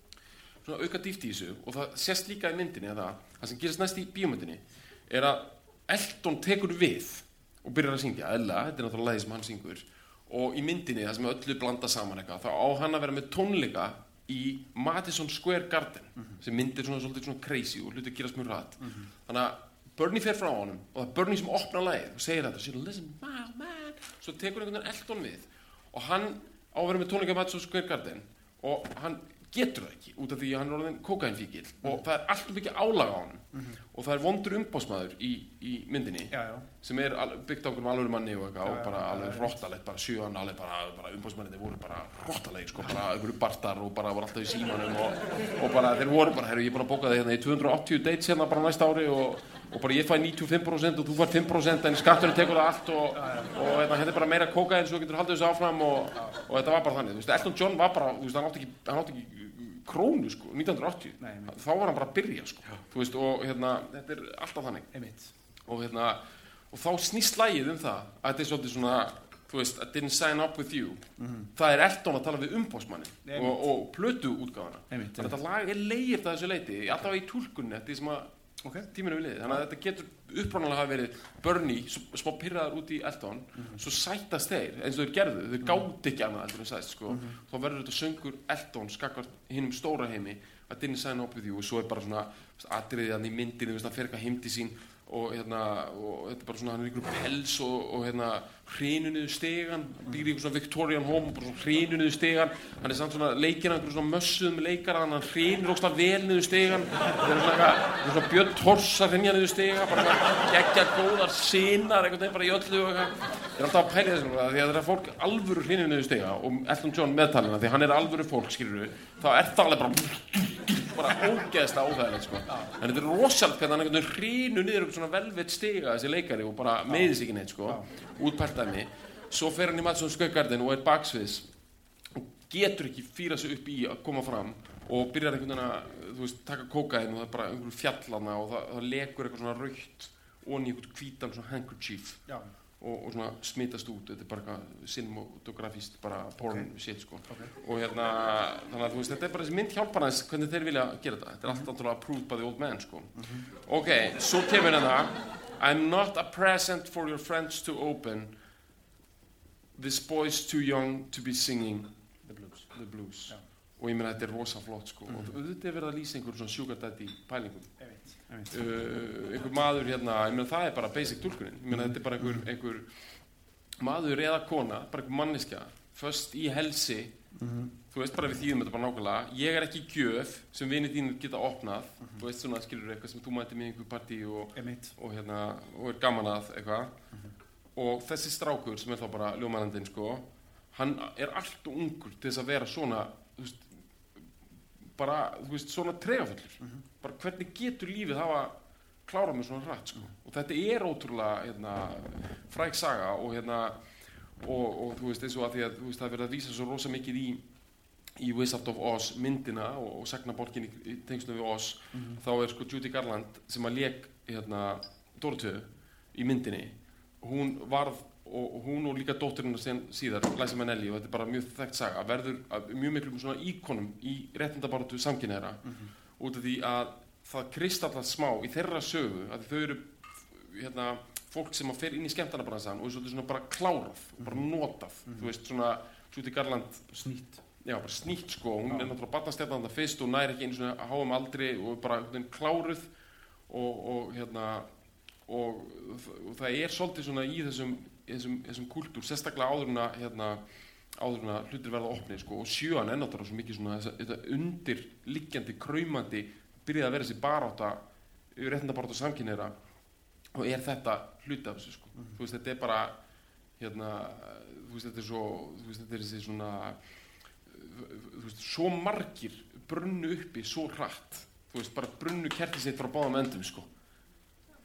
svona auka dýft í þessu og það sést líka í myndinni að það sem gerist næst í bíómyndinni að Elton tekur við og byrjar að syngja, Ella, þetta náttúrulega lagið sem hann syngur og í myndinni, það sem öllu blanda saman eitthvað, þá á hann að vera með tónleika í Madison Square Garden sem myndir svona svolítið svona crazy og hluti gerast mjög hratt. Þannig að Bernie fer frá honum og það er Bernie sem opnar lagið og segir þetta, sér, listen, man, svo tekur einhvern veginn Elton við og hann á að vera með tónleika í Madison Square Garden og hann getur það ekki út af því að hann er orðinn kókaínfíkill og það er alltaf mikið álag á honum og það er vondur umbásmaður í myndinni sem er byggt á einhverjum alvöru manni og eitthvað og bara alveg hrottalegt, bara sjöan alveg bara umbásmennir voru bara hrottalegi sko, bara einhverju bartar og bara voru alltaf í símanum og bara þeir voru bara, herru, ég er búin að bóka það hérna í 280 dates hérna bara næsta ári og bara ég fæ 95% og þú fær 5% en skatturinn tekur það allt og hérna er bara meira kókaín svo getur haldið þessu áfram og þetta var bara þannig, þú veist, Elton John var bara, þú veist, hann átti ekki krónu sko, 1980, þá var hann bara að byrja sko, þú veist, og hérna, þetta er alltaf þannig, og hérna, og þá snýst lagið það, að þetta er svolítið svona, þú veist, I didn't sign up with you, það er Elton að tala við umbósmanni og plötu útgáfana, þetta lag er leigir það þessu leiti, allavega í túlkunni, þetta er sem að tíminu við liðið, þannig að þetta getur uppránalega hafa verið Bernie smá pirraðar út í Elton, svo sættast þeir eins og þeir gerðu, þeir gátt ekki annað heldur en sæst sko, þá verður þetta söngur Elton skakvart hinum stóra heimi að didn't sign up with you og svo er bara svona atriðið hann í myndinu, hann fer eitthvað heim til sín og hérna, og þetta er bara svona hann er ykkur pels og hérna hrinu niður stegan, býr í ykkur svona Victorian home og bara svona hrinu niður stegan hann er samt svona leikir hann ykkur svona mössuðum leikara hann hrinur ógstlega vel niður stegan það er svona Björn Thors að hrinja niður stega bara geggja góðar sinar einhvern veginn bara í öllu og eitthvað ég er alltaf að pæla þessum því að það er fólk alvöru hrinu niður stega og Elton John meðtalina því hann er alvöru fólk skilurðu þá er það alveg bara ógeðslega óþægilegt sko. En þetta er rosalega hvernig hann einhvern veginn hrinu niður um svona velvett stiga þessi leikari og bara meiðis ekki neitt sko, útpæltaði svo fer hann í Madison Square Garden og er baksviðs og getur ekki fýra sig upp í að koma fram og byrjar einhvern veginn að, þú veist, taka kókaín og það er bara einhverjum fjallana og það lekur eitthvað svona rautt onni í einhvern hvítan svona handkerchief og svona smitast út, þetta er bara eitthvað cinematografist, bara porn shit sko og hérna, þannig að þú veist, þetta er bara þessi mynd hjálpar aðeins hvernig þeir vilja gera þetta er allt náttúrulega approved by the old man sko ok, svo kemur hérna I'm not a present for your friends to open this boy's too young to be singing the blues. Og ég meina þetta er rosa flott sko og þetta er verið að lýsa einhverjum svona sugar daddy pælingum einhver maður hérna, ég meina það er bara basic túlkunin, ég meina þetta er bara einhver maður eða kona, bara einhver manneskja först í helsi þú veist bara við þýðum þetta bara nákvæmlega ég er ekki gjöf sem vinir þínir geta opnað þú veist svona skilur eitthvað sem þú mætir með einhver partí og hérna og er gaman að eitthvað og þessi strákur sem er þá bara ljómanandinn sko hann er allt og ungur til þess að vera svona þú veist bara, þú veist, svona tregafullur bara hvernig getur lífið hafa klárað með svona hratt sko og þetta er ótrúlega hérna, fræg saga og hérna og þú veist eins og að því að þú veist það verið að vísa svo rosa mikið í Wizard of Oz myndina og sagnaborgin í tengslum við Oz þá er sko Judy Garland sem að lék hérna Dorotheu í myndinni hún varð og hún og líka dótturinn síðar Liza Minnelli og þetta er bara mjög þekkt saga verður mjög miklum svona íkonum í réttindabaráttu samkynhneigðra út af því að það kristallast smá í þeirra sögu að þau eru hérna fólk sem að fer inn í skemmtanabransan og er svona bara klárað og bara notað þú veist svona Judy Garland snýtt já bara snýtt sko hún er náttúrulega barnastjarnan þarna fyrst og nær ekki einu svona háum aldri og bara kláruð og hérna og það er svolítið svona í þessum kultúr sérstaklega áður en hlutir verða opnið sko og sjöan er náttúrulega svo mikið svona þetta undirliggjandi kraumandi byrjaði að vera þessi barátta réttindabaráttu samkynhneigðra og er þetta hluti af þessu sko þú veist þetta er bara hérna þú veist þetta er svo þú veist þetta er þessi svona þú veist svo margir brunnu uppi svo hratt þú veist bara brunnu kertið sitt frá báðum endum sko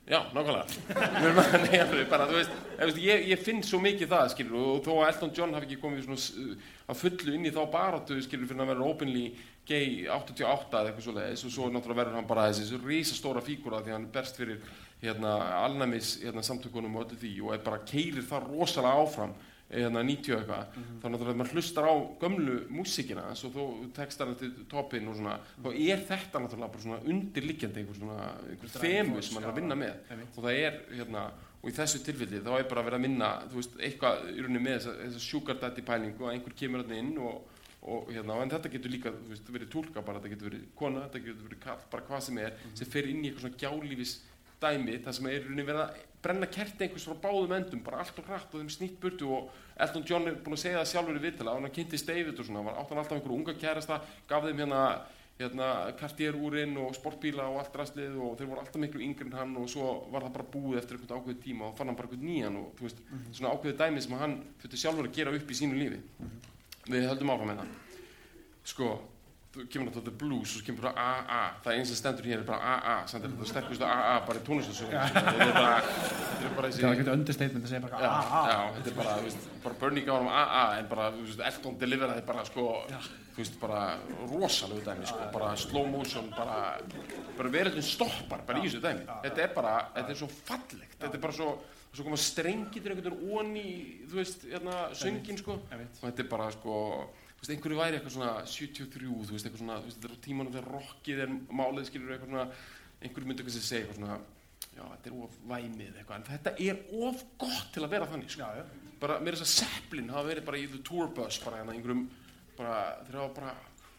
Já, nákvæmlega. Bara, þú veist, ég finn svo mikið það, skilur, og þó að Elton John hafi ekki komið svona að fullu inn í þá baráttu, skilur, fyrir að vera openly gay 88 eða eitthvað svoleiðis, og svo náttúrulega verður hann bara þessi risastóra fígúra því hann berst fyrir alnæmis samtökunum og öllu því og bara keyrir það rosalega áfram 90 eitthvað, þá náttúrulega maður hlustar á gömlu músíkina og þó textarna til toppinn og svona, þá þetta náttúrulega bara svona undirliggjandi einhver þemu sem maður að vinna með og það og í þessu tilfelli þá bara verið að vinna, þú veist, eitthvað í rauninni með þessa sugar daddy pælingu og einhver kemur þarna inn en þetta getur líka, þú veist, verið túlka bara, þetta getur verið kona, þetta getur verið kall, bara hvað sem sem fer inn í eitthvað svona gjálífis dæmi, það sem rauninni verið að brenna kerti einhvers frá báðum endum, bara allt og hratt og þeim snýtt burtu og Elton John búinn að segja það sjálfur í viðtala, hann kynntist David og svona, átti hann alltaf einhverju unga kærasta, gaf þeim Cartier-úrin og sportbíla og allt rastlið og þeir voru alltaf miklu yngri en hann og svo var það bara búið eftir einhvern ákveðið tíma og fann hann bara einhvern nýjan og þú veist, svona ákveðið dæmi sem hann fyrir sjálfur að gera upp í sínu lífi. Við höldum áfram með það. Sko, þú kemur náttúrulega The Blues og svo kemur bara AA, það eins sem stendur hér bara AA, samt þetta sterkustu AA bara í tónlistarsögunni. Þetta er bara þessi... Það er ekkert understatement að segja bara AA. Já, þetta er bara, þú veist, bara Bernie gaf hann AA en bara, þú veist, Elton deliveraði bara, sko, þú veist, bara rosalegu dæmi, sko, bara slow motion, bara veröldin stoppar bara í þessu dæmi. Þetta er bara, þetta er svo fallegt, þetta er bara svo koma strengir til einhvern veginn onni, þú veist, söngin, sko, og þetta er bara, sko, þú veist, einhverju væri eitthvað svona 73, þú veist, eitthvað svona, þú veist, þetta er á tímanum þegar rockið málið, skilur, eitthvað svona, einhverju myndi eitthvað sem segja eitthvað svona, já, þetta er of væmið eitthvað, en þetta er of gott til að vera þannig, sko. Já. Bara, mér þess að Zeppelin hafa verið bara í the tour bus, bara einhverjum, þeir hafa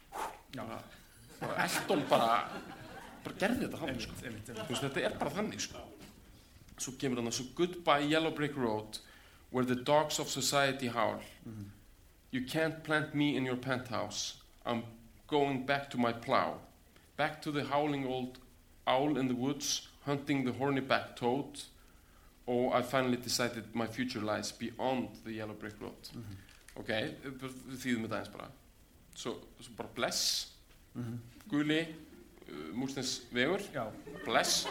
bara Elton bara gerði þetta þannig, sko. Þú veist, þetta er bara þannig, sko. Svo kemur hann svo Goodbye Yellow Brick Road, where the dogs of society howl. You can't plant me in your penthouse. I'm going back to my plow. Back to the howling old owl in the woods, hunting the horny-backed toad. Oh, I finally decided my future lies beyond the yellow brick road. Ok, við þýðum þetta eins bara. Svo bara bless, guli, múrstens vegur, bless.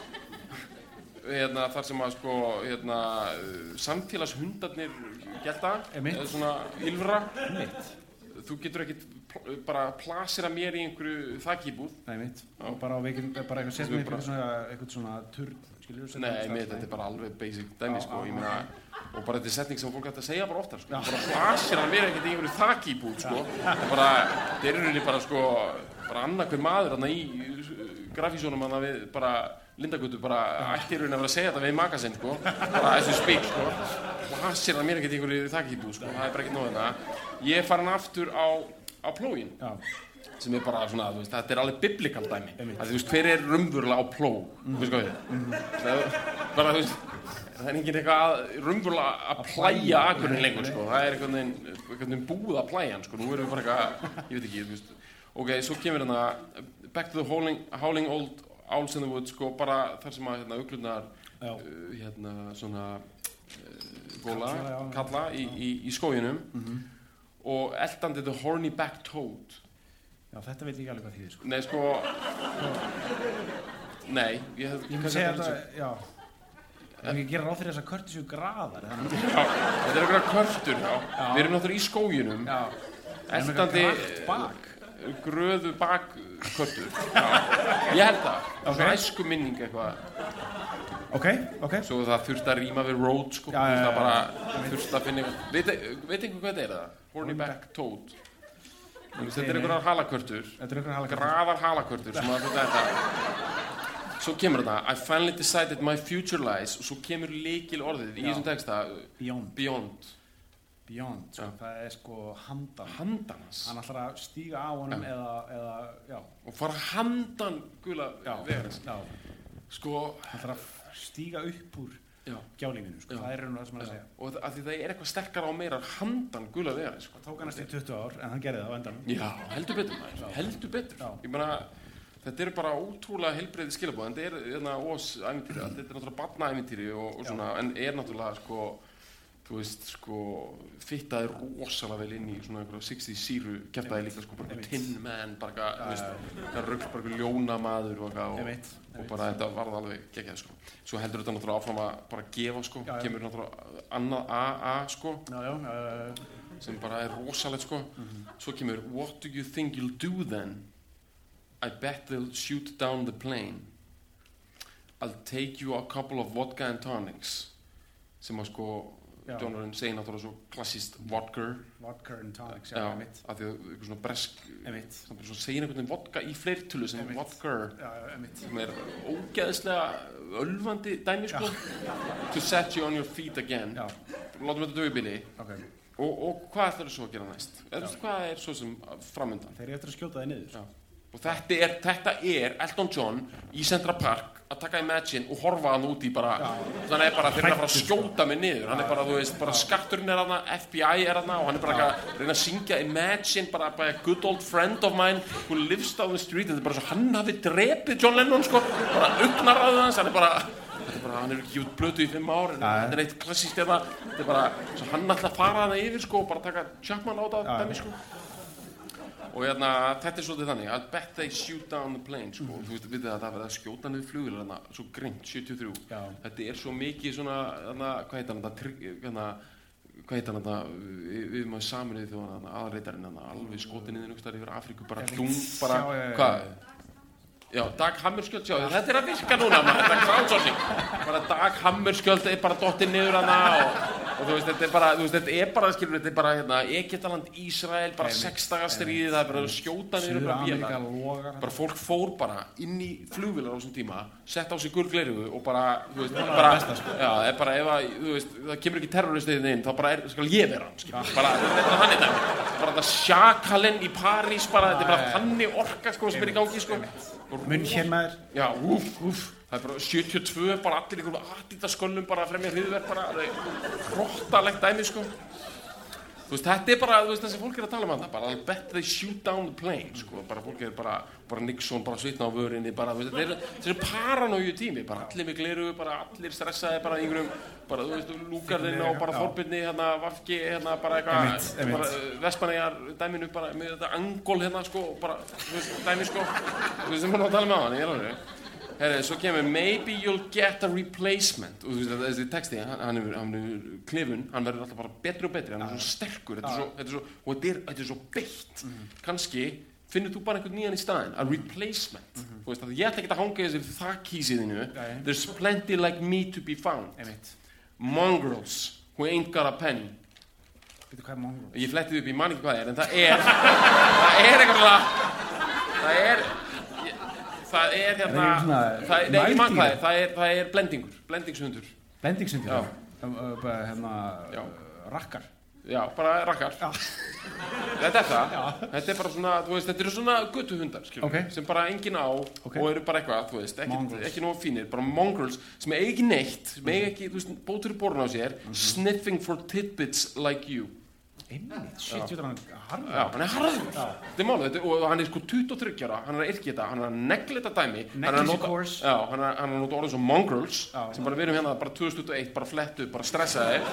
Þar sem að sko, samfélagshundarnir gelta, eða svona ylfra. Þú getur ekkert bara plasera mér í einhverju þakíbúð. Nei, mitt. Og bara eitthvað setja mig eitthvað svona turn, skiljur þú? Nei, mitt, þetta er bara alveg basic dæmi, sko. Ég meina, og bara þetta er setning sem fólk hægt að segja bara oftar, sko. Bara plasera mér ekkert í einhverju þakíbúð, sko. Þetta er rauninni bara, sko, bara annað hver maður þarna í grafísjónum hana við bara Lindagötu bara ætti rauninni að vera að segja þetta við maka sinn, sko. Bara þessu spík, sko. Plasera mér ekkert í einhverju þakíbúð, sko. Það er bara ekkert nóg þetta. Ég er farin aftur á plógin. Sem er bara svona, þú veist, þetta er alveg biblíkal dæmi. Þú veist, hver er raunverulega á plóg? Þú veist hvað við? Bara, þú veist, það er enginn eitthvað raunverulega að plæja akurinn lengur, sko. Það er einhvern veginn búið að plæja hann, sko. Nú erum við bara eitthvað, ég veit ekki, þú veist. Ok, svo kemur hérna Back to the howling old owls in the woods, sko, bara þar sem að uglurnar, svona, kalla í skóginum. Og eltandi the horny-backed toad. Já, þetta veit ég ekki alveg hvað þýðir, sko. Nei, sko... Nei, ég myndi segja þetta, já. Það er ekki að gera ráð fyrir þess að körtur séu graðar. Já, þetta er einhverja körtur, já. Við erum náttúrulega í skóginum. Já. Eltandi... gröðu bakkörtur. Já. Ég held það. Svona æsku minning eitthvað. Ok. Svo það þurfti að rýma við road, sko. Það bara þurfti að finna eitthvað. Veit einhver hvað þetta er það? Horny-backed toad. Þetta er einhverjar halakörtur. Graðar halakörtur sem að þetta. Svo kemur þetta. I finally decided my future lies. Og svo kemur lykil orðið í þessum texta. Beyond. Sko, það er sko handan. Handan hans. Hann ætlar að stíga á honum eða, já. Og fara handan gula vegarins. Já. Sko. Hann ætlar að stíga upp úr gjálífinu, sko. Það er raun og það sem hann að segja. Og af því það er eitthvað sterkara á meira handan gula vegarins, sko. Það tók hann eftir 20 ár, en hann gerði það á endanum. Já, heldur betur. Heldur betur. Ég meina, þetta eru bara ótrúlega heilbrigði skilaboð, en þetta er Oz-ævintýri, þetta er náttúrulega barnaævintýri og svona, en er náttúrulega, sko, þú veist, sko, fittaði rosalega vel inn í svona einhverja 60 síru, kjaftaði líka, sko, bara Tin Man, bara eitthvað, þú veist, það rugl bara einhver ljónamaður og bara þetta varð alveg geggjað, sko. Svo heldur þetta náttúrulega áfram að bara gefa, sko, kemur náttúrulega annað AA, sko, sem bara rosalegt, sko. Svo kemur, what do you think you'll do then? I bet they'll shoot down the plane. I'll take you a couple of vodka and tonics. Sem að sko, John Lennon segir náttúrulega svo klassískt vodka and tonics, af því að eitthvað svona bresk samt svo segir einhvern veginn vodka í fleirtölu sem vodka sem ógeðslega ölvandi dæmi sko to set you on your feet again látum þetta dögu í bili og hvað ætlarðu svo að gera næst? Hvað svo sem framundan? Þeir eru eftir að skjóta þig niður og þetta er Elton John í Central Park að taka Imagine og horfa hann út í bara þannig er bara þeir eru að fara að skjóta mig niður hann er bara, þú veist, bara skatturinn er þarna FBI er þarna og hann er bara að reyna að syngja Imagine bara by a good old friend of mine who lives down the street þetta er bara svo hann hafi drepið John Lennon sko bara augnaráðið hans hann er bara hann hefur ekki út blötu í 5 ár en þetta er eitt klassískt þetta er bara svo hann ætla að fara þarna yfir sko og bara taka Chapman á þetta dæmi sko og hérna, þetta er svolítið þannig I bet they shoot down the plane sko. Þú veist, við það verða að skjóta niður flugvél hérna, svo grimt, 73 þetta er svo mikið svona hvað heitir hann við maður Sameinuðu þjóðanna aðreitarinn alveg skotið niður einhvers staðar yfir Afríku bara klung, bara, hvað já, Dag Hammarskjöld, sjá, þetta er að virka núna þetta er crowdsourcing bara Dag Hammarskjöld er bara dottinn niður hana og þú veist, þetta er bara skilur, þetta er bara hérna, Egyptaland, Ísrael bara 6 daga stríði, það er bara að skjóta niður bara vélar, bara fólk fór bara inn í flugvélar á þessum tíma sett á sig gulglerugu og bara þú veist, bara, já, það er bara ef að þú veist, það kemur ekki terroristið inn, þá bara skal ég vera hann, skilur, bara þetta er þannig dæmi, bara þetta sjakalinn í París bara, þetta er bara þannig orka sko sem er í gangi sko München maður já, það er bara 72 bara allir einhverjum Adidas-sköllum bara fremja hryðverk bara hrottalegt dæmi sko þú veist, þetta er bara, þú veist, þessi fólk er að tala um það bara, I bet they shoot down the plane sko, bara fólk er bara Nixon bara svitna á vörinni, bara, þú veist, þetta er paranóju tími, bara allir með glerugu bara allir stressaði, bara einhverjum bara, þú veist, Lúgarðinn og bara Þorbirni hérna, Vafki, hérna, bara eitthvað bara Vestmannaeyjar dæminu bara með þetta angol hérna, sko, bara þú veist, dæmi, sko, þú veist, sem maður að tala með hann, ég er alveg herri, svo kemur maybe you'll get a replacement og þú veist, þessi texti, hann er klifun, hann verður alltaf bara betri og betri hann er svo sterkur, þetta er svo beitt kannski finnur þú bara einhvern nýjan í staðinn a replacement, þú veist, að ég ætla ekki að hanga þessi þakkísiðinu there's plenty like me to be found mongrels who ain't got a penny Veitu hvað er mongrels? Ég flettið upp í manni hvað en það er eitthvað það er hérna það er blendingshundur já. Hérna rakkar já, bara rakkar þetta er það þetta er bara svona, þú veist, þetta eru svona götuhundar sem bara enginn á og eru bara eitthvað, þú veist, ekki nógu fínir bara mongrels sem eigi ekki neitt sem eigi ekki, þú veist, bótur í borun á sér sniffing for tidbits like you shit, hann er harður já, hann er harður þetta er málið, og hann er sko 23 ára hann er að yrkja þetta, hann er að negla þetta dæmi hann er að nota orðið sem mongrels sem bara við erum hérna bara 2021 bara flettu, bara stressaði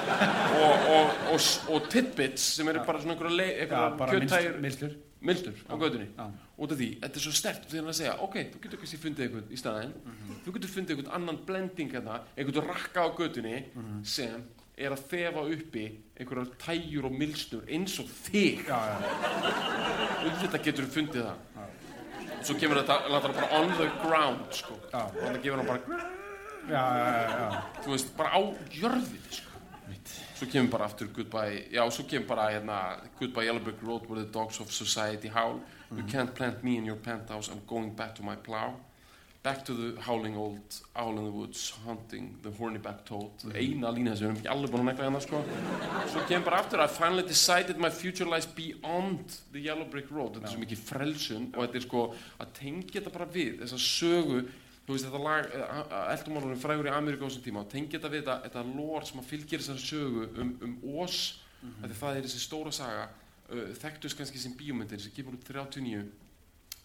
og tidbits sem eru bara svona einhverja kjöttægjur mildur á gödunni út af því, þetta er svo sterkt því hann að segja, ok, þú getur kannski fundið einhvern í staðinn þú getur fundið einhvern annan blending hérna, einhvern rakka á gödunni sem er að þefa uppi einhverjar tægjur og milsnur eins og þig þetta getur þú fundið það svo kemur þetta, láta það bara on the ground sko, og þannig gefur hann bara þú veist, bara á jörðinni sko svo kemur bara aftur goodbye svo kemur bara hérna goodbye Yellow Brick Road where the dogs of society howl you can't plant me in your penthouse I'm going back to my plow back to the howling old owl in the woods hunting the horny-backed toad eina lína sem við erum ekki alveg búin að negla hérna sko svo kemur bara aftur I finally decided my future lies beyond the Yellow Brick Road þetta er svo mikið frelsun og þetta er sko að tengja þetta bara við þessa sögu þú veist þetta lag Elton frægur í Ameríku á þessum tíma og tengja þetta við þetta lore sem að fylgir þessari sögu Oz það er þessi stóra saga þekktust kannski sem bíómyndin sem kemur út 39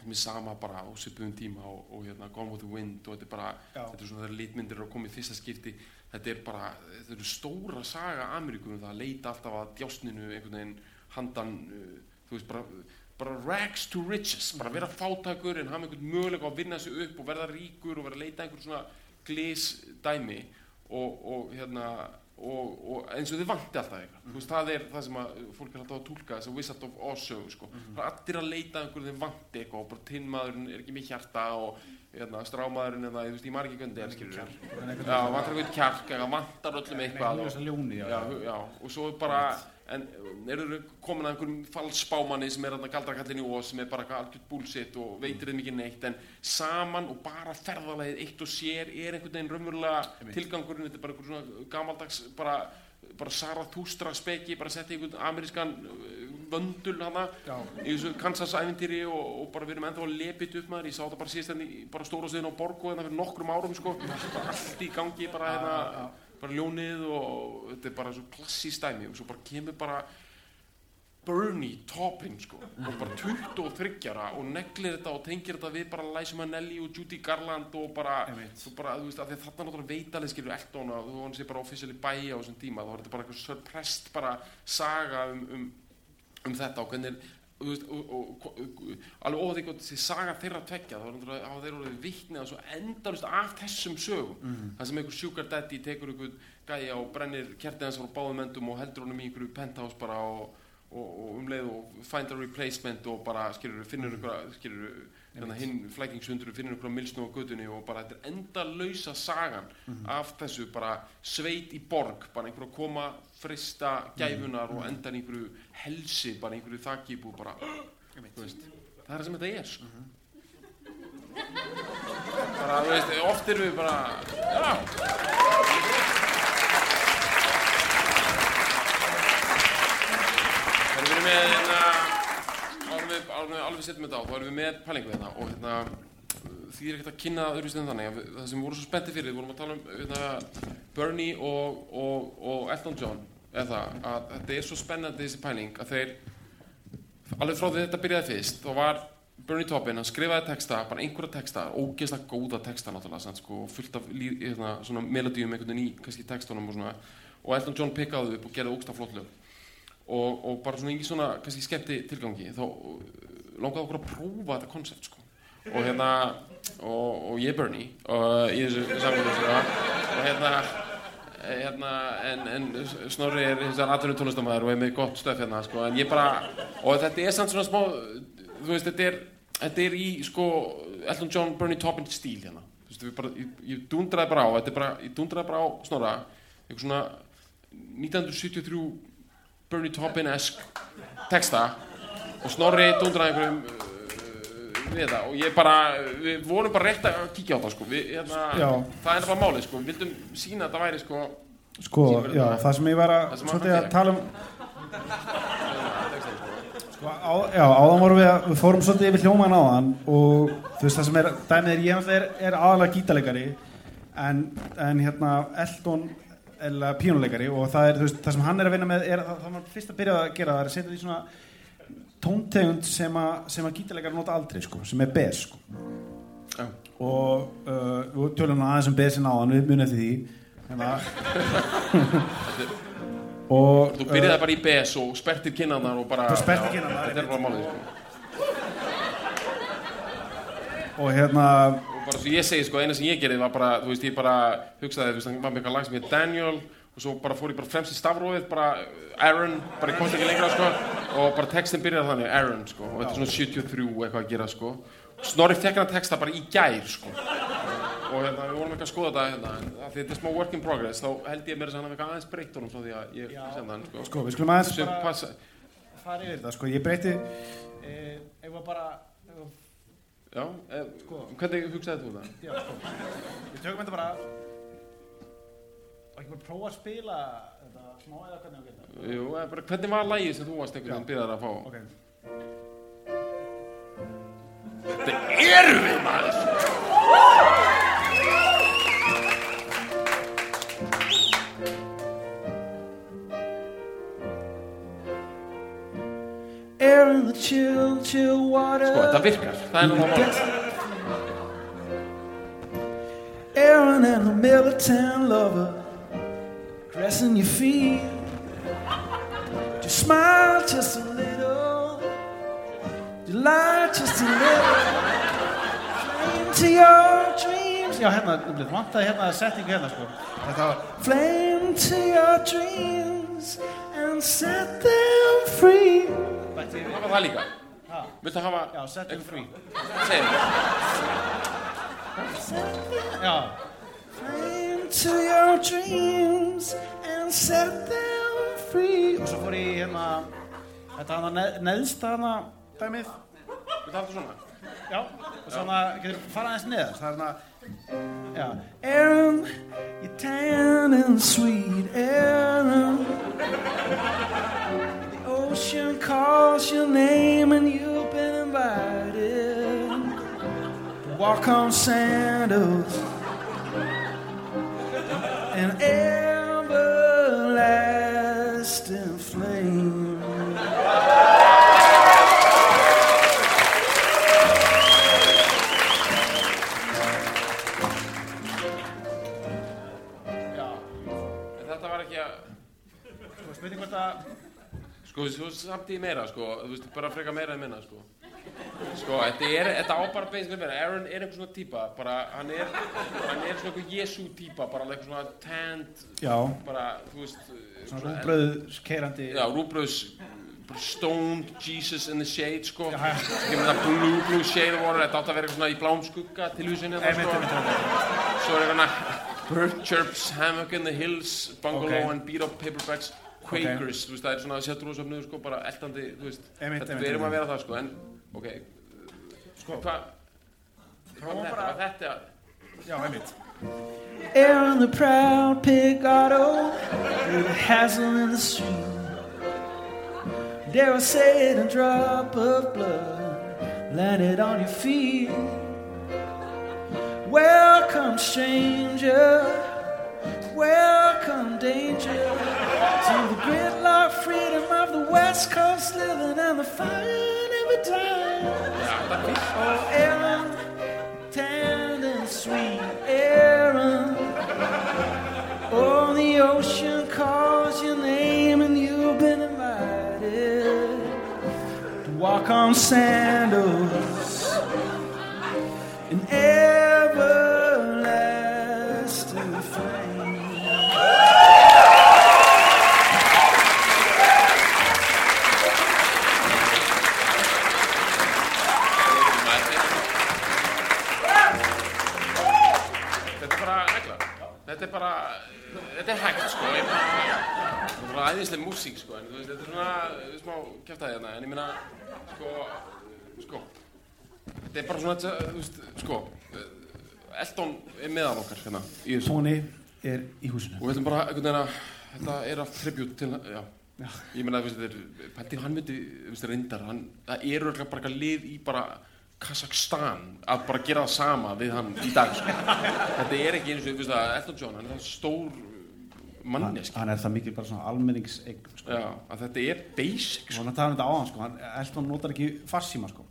með sama bara á svipuðum tíma og hérna Gone with the Wind og þetta svona þegar litmyndir eru að koma í fyrsta skipti, þetta eru stóra saga Ameríku, það leita alltaf að djásninu einhvern veginn handan, þú veist, bara rags to riches, bara vera fátækur en hafa einhvern möguleika að vinna sig upp og verða ríkur og vera að leita einhvern svona glysdæmi og hérna og eins og þið vanti alltaf eitthvað, þú veist, það það sem að fólk alltaf að túlka þess að Wizard of Oz sögu, sko, allir að leita einhverju þið vanti eitthvað og bara tinnmaðurinn ekki með hjarta og hérna, strámaðurinn eða, þú veist, ég margir ekki hvernig það skilur vantar eitthvað kjark, vantar öllum eitthvað og svo bara en eru komin að einhverjum falsspámanni sem þarna galdrakallinn í Oz sem bara algjört bullshit og veitir þeim ekki neitt en saman og bara ferðalagið eitt og sér einhvern veginn raunverulega tilgangurinn, þetta bara einhver svona gamaldags bara Zarathustra speki, bara setja einhvern amerískan vöndul hana í þessu Kansas-ævintýri og bara við erum ennþá að lepit upp maður, ég sá þetta bara síðast bara stóra stöðin á Borgo hérna fyrir nokkrum árum, sko, bara allt í gangi bara hérna bara ljónið og þetta bara svo klassískt dæmi og svo bara kemur bara Bernie Taupin, sko, og bara 23 og neglir þetta og tengir þetta við bara Liza Minnelli og Judy Garland og bara, þú veist, af því að þarna náttúrulega veitalið skilur Elton og þú hann sé bara officially bæja á þessum tíma, þá var þetta bara eitthvað suppressed bara saga um þetta og hvernig, þú veist, alveg óþvík og þessi saga þeirra tveggja, þá hafa þeir orðið vitnið að svo endalaust af þessum sögum, það sem einhver sugar daddy tekur einhver gæja og brennir kertið hans frá báðum endum og heldur honum í einhverju penthouse bara og leið og find a replacement og bara finnur einhverja hinn flækingshundur finnur einhverja milsnu á götunni og bara þetta endalausa sagan af þessu bara sveit í borg, bara einhverju að koma frista gæfunar og enda einhverju helsi, bara einhverju þakíbúð bara, þú veist, það sem þetta sko. Bara, þú veist, oft erum við bara, við erum með alveg setjum þetta á, þá erum við með pælingu hérna og hérna því ekkert að kynna öðruvísi en þannig að það sem við vorum svo spenntið fyrir, við vorum að tala um Bernie og Elton John eða að þetta svo spennandi þessi pæling að þeir alveg frá því þetta byrjaði fyrst þá var Bernie Taupin, hann skrifaði texta, bara einhverja texta, ógeðslega góða texta náttúrulega, sko, fullt af svona melodíum einhvern veginn í kannski textunum og svona og Elton John pikkaði upp og gerði ógeðslega flott lög og bara svona ekki svona kannski skemmti tilgangi þá langaði okkur að prófa þetta koncept, sko og hérna og ég Bernie í þessu samfélagi og hérna en Snorri þessar atvinnu tónlistarmaður og með gott stöf hérna, sko en ég bara og þetta samt svona smá þú veist, þetta í, sko Elton John, Bernie Taupin stíl hérna þú veist, við bara, ég dundraði bara á ég dundraði bara á Snorra eitthvað svona 1973 Bernie Taupin-esk texta og Snorri dundraði einhverjum við þetta og ég bara, við vorum bara rétt að kíkja á það, sko það bara málið, sko, við vildum sína að það væri, sko já, það sem ég var að tala um áðan vorum við fórum svolítið yfir hljóman áðan og þú veist það sem dæmið ég er aðalega gítarleikari en hérna Elton er píanuleikari og það þú veist það sem hann að vinna með það var fyrst að byrja að gera það að setja því svona tóntegund sem að gítarleikari nota aldrei, sko, sem bass, sko og við tölum aðeins bassin áðan, við munum eftir því og þú byrjaði bara í bass og sperrtir kinnarnar og bara þetta bara málið, sko og hérna og bara svo ég segi, sko, eina sem ég gerði var bara, þú veist, ég bara hugsaði, þú veist, það var með eitthvað lag sem heit Daniel og svo bara fór ég bara fremst í stafrófið bara Aaron, bara ég komst ekki lengra, sko og bara textin byrjaði þannig, Aaron, sko og þetta svona 73 eitthvað að gera, sko Snorri fekk hann texta bara í gær, sko og hérna, við vorum ekki að skoða þetta hérna, því þetta smá work in progress, þá held ég mér að hann hafi aðeins breytt honum frá því að ég senda hann, sko. Sko, við skulum aðeins bara fara yfir þetta, sko, ég breyti ef bara Já, sko, hvernig hugsaði þú það? Já, sko, við tökum þetta bara og ekki bara prófa að spila þetta smá eða hvernig við geta. Jú, bara hvernig var lagið sem þú varst einhvern veginn byrjaðar að fá? Ok. Þetta erum við, maður! Air in the chill water. Sko, þetta virkar. Það nú það mál. Aaron and the militant lover caressing your feet. Just smile just a little. You lie just a little. Flame to your dreams. Já, hérna, vantaði hérna setningu hérna, sko. Þetta var flame to your dreams and set them free. Hafa það líka? Viltu hafa... Já, set them free. Segðu. Já. Flame to your dreams and set them free. Og svo fór ég hérna, þetta hana neðst hana dæmið. Viltu hafa það svona? Já, og svona getur fara aðeins neðar. Það hana, já. Aaron, you're tan and sweet, Aaron. The ocean calls your name and you've been invited to walk on sandals an everlasting flame. Þetta var ekki að... Þú veist hvort að... Sko, þú veist samtíð meira, sko. Þú veist, bara freka meira en minna, sko. Sko, þetta á bara beins með meira. Aaron einhver svona típa, bara, hann er svona einhver Jesú típa, bara einhver svona tanned, Já. Bara, þú veist... Svona rúbrauðskeirandi... Já, rúbrauðs, stoned Jesus in the shade, sko. Já. Ekki með það blue shade of water, þetta átt að vera svona í bláum skugga tilvísinni, sko. Svo eitthvað bird chirps, hammock in the hills, bungalow and beat up paperbacks, Quakers, þú veist, það svona settrúðsöfnuður, sko, bara eltandi, þú veist, við erum að vera það, sko, en, ok, sko, hvað var þetta? Já, einmitt. Aaron the proud pig Otto, with a hassle in the street. Dare I say it, a drop of blood landed on your feet. Welcome, stranger. Welcome, danger. To the gridlock freedom of the West Coast living and the fire never dies. Oh, Aaron, tan and sweet Aaron. Oh, the ocean calls your name and you've been invited to walk on sandals in everlasting flame. Þetta hægt, sko, þetta bara æðisleg músík, sko, en þú veist, þetta svona smá kjaftaði hérna, en ég meina, sko, þetta bara svona, þú veist, sko, Elton meðal okkar, hérna, í þessu. Tony í húsinu. Og við ætlum bara, einhvern veginn að, þetta allt tribute til, já, ég meina, þú veist, þetta pælti, hann myndi, þú veist, reyndar, það örugglega bara eitthvað lið í bara, Kazakstan að bara gera það sama við hann í dag, sko. Þetta ekki eins og, þú veist að Elton John, hann það stór manneski. Hann það mikið bara svona almenningseign, sko. Já, að þetta basic, sko. Og hann talaði þetta á hann, sko. Elton notar ekki farsíma, sko.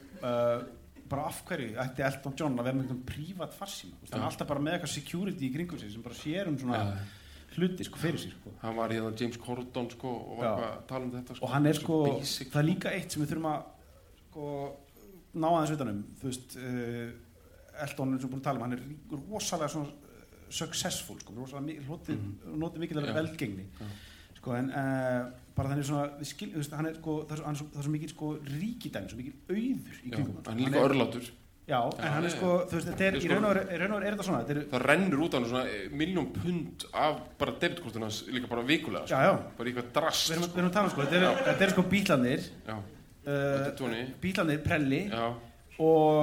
Bara af hverju ætti Elton John að vera með einhvern prívat farsíma. Hann alltaf bara með eitthvað security í kringum sig sem bara sér svona hluti, sko, fyrir sig, sko. Hann var hérna James Corden, sko, og var eitthvað að tala þetta, sko. Og hann sko, það líka eitt sem við þurfum að, sko, ná aðeins utanum, þú veist, Elton, eins og búin að tala hann rosalega svona successful, sko, rosalega notið mikið velgengni, sko, en bara þannig svona, þú veist, hann sko, það er svo mikið, sko, ríkidæmi, svo mikið auður í kringum hann. Hann líka örlátur. Já, en hann sko, þú veist, þetta í raun og veru þetta svona, það rennur út á hann svona $1,000,000 pund af bara debitkortinu hans líka bara vikulega, sko. Já. Bara eitthvað drast. Við erum að tala, sko, þetta sko Bítlarnir. Já. Bítlarnir, Prelli og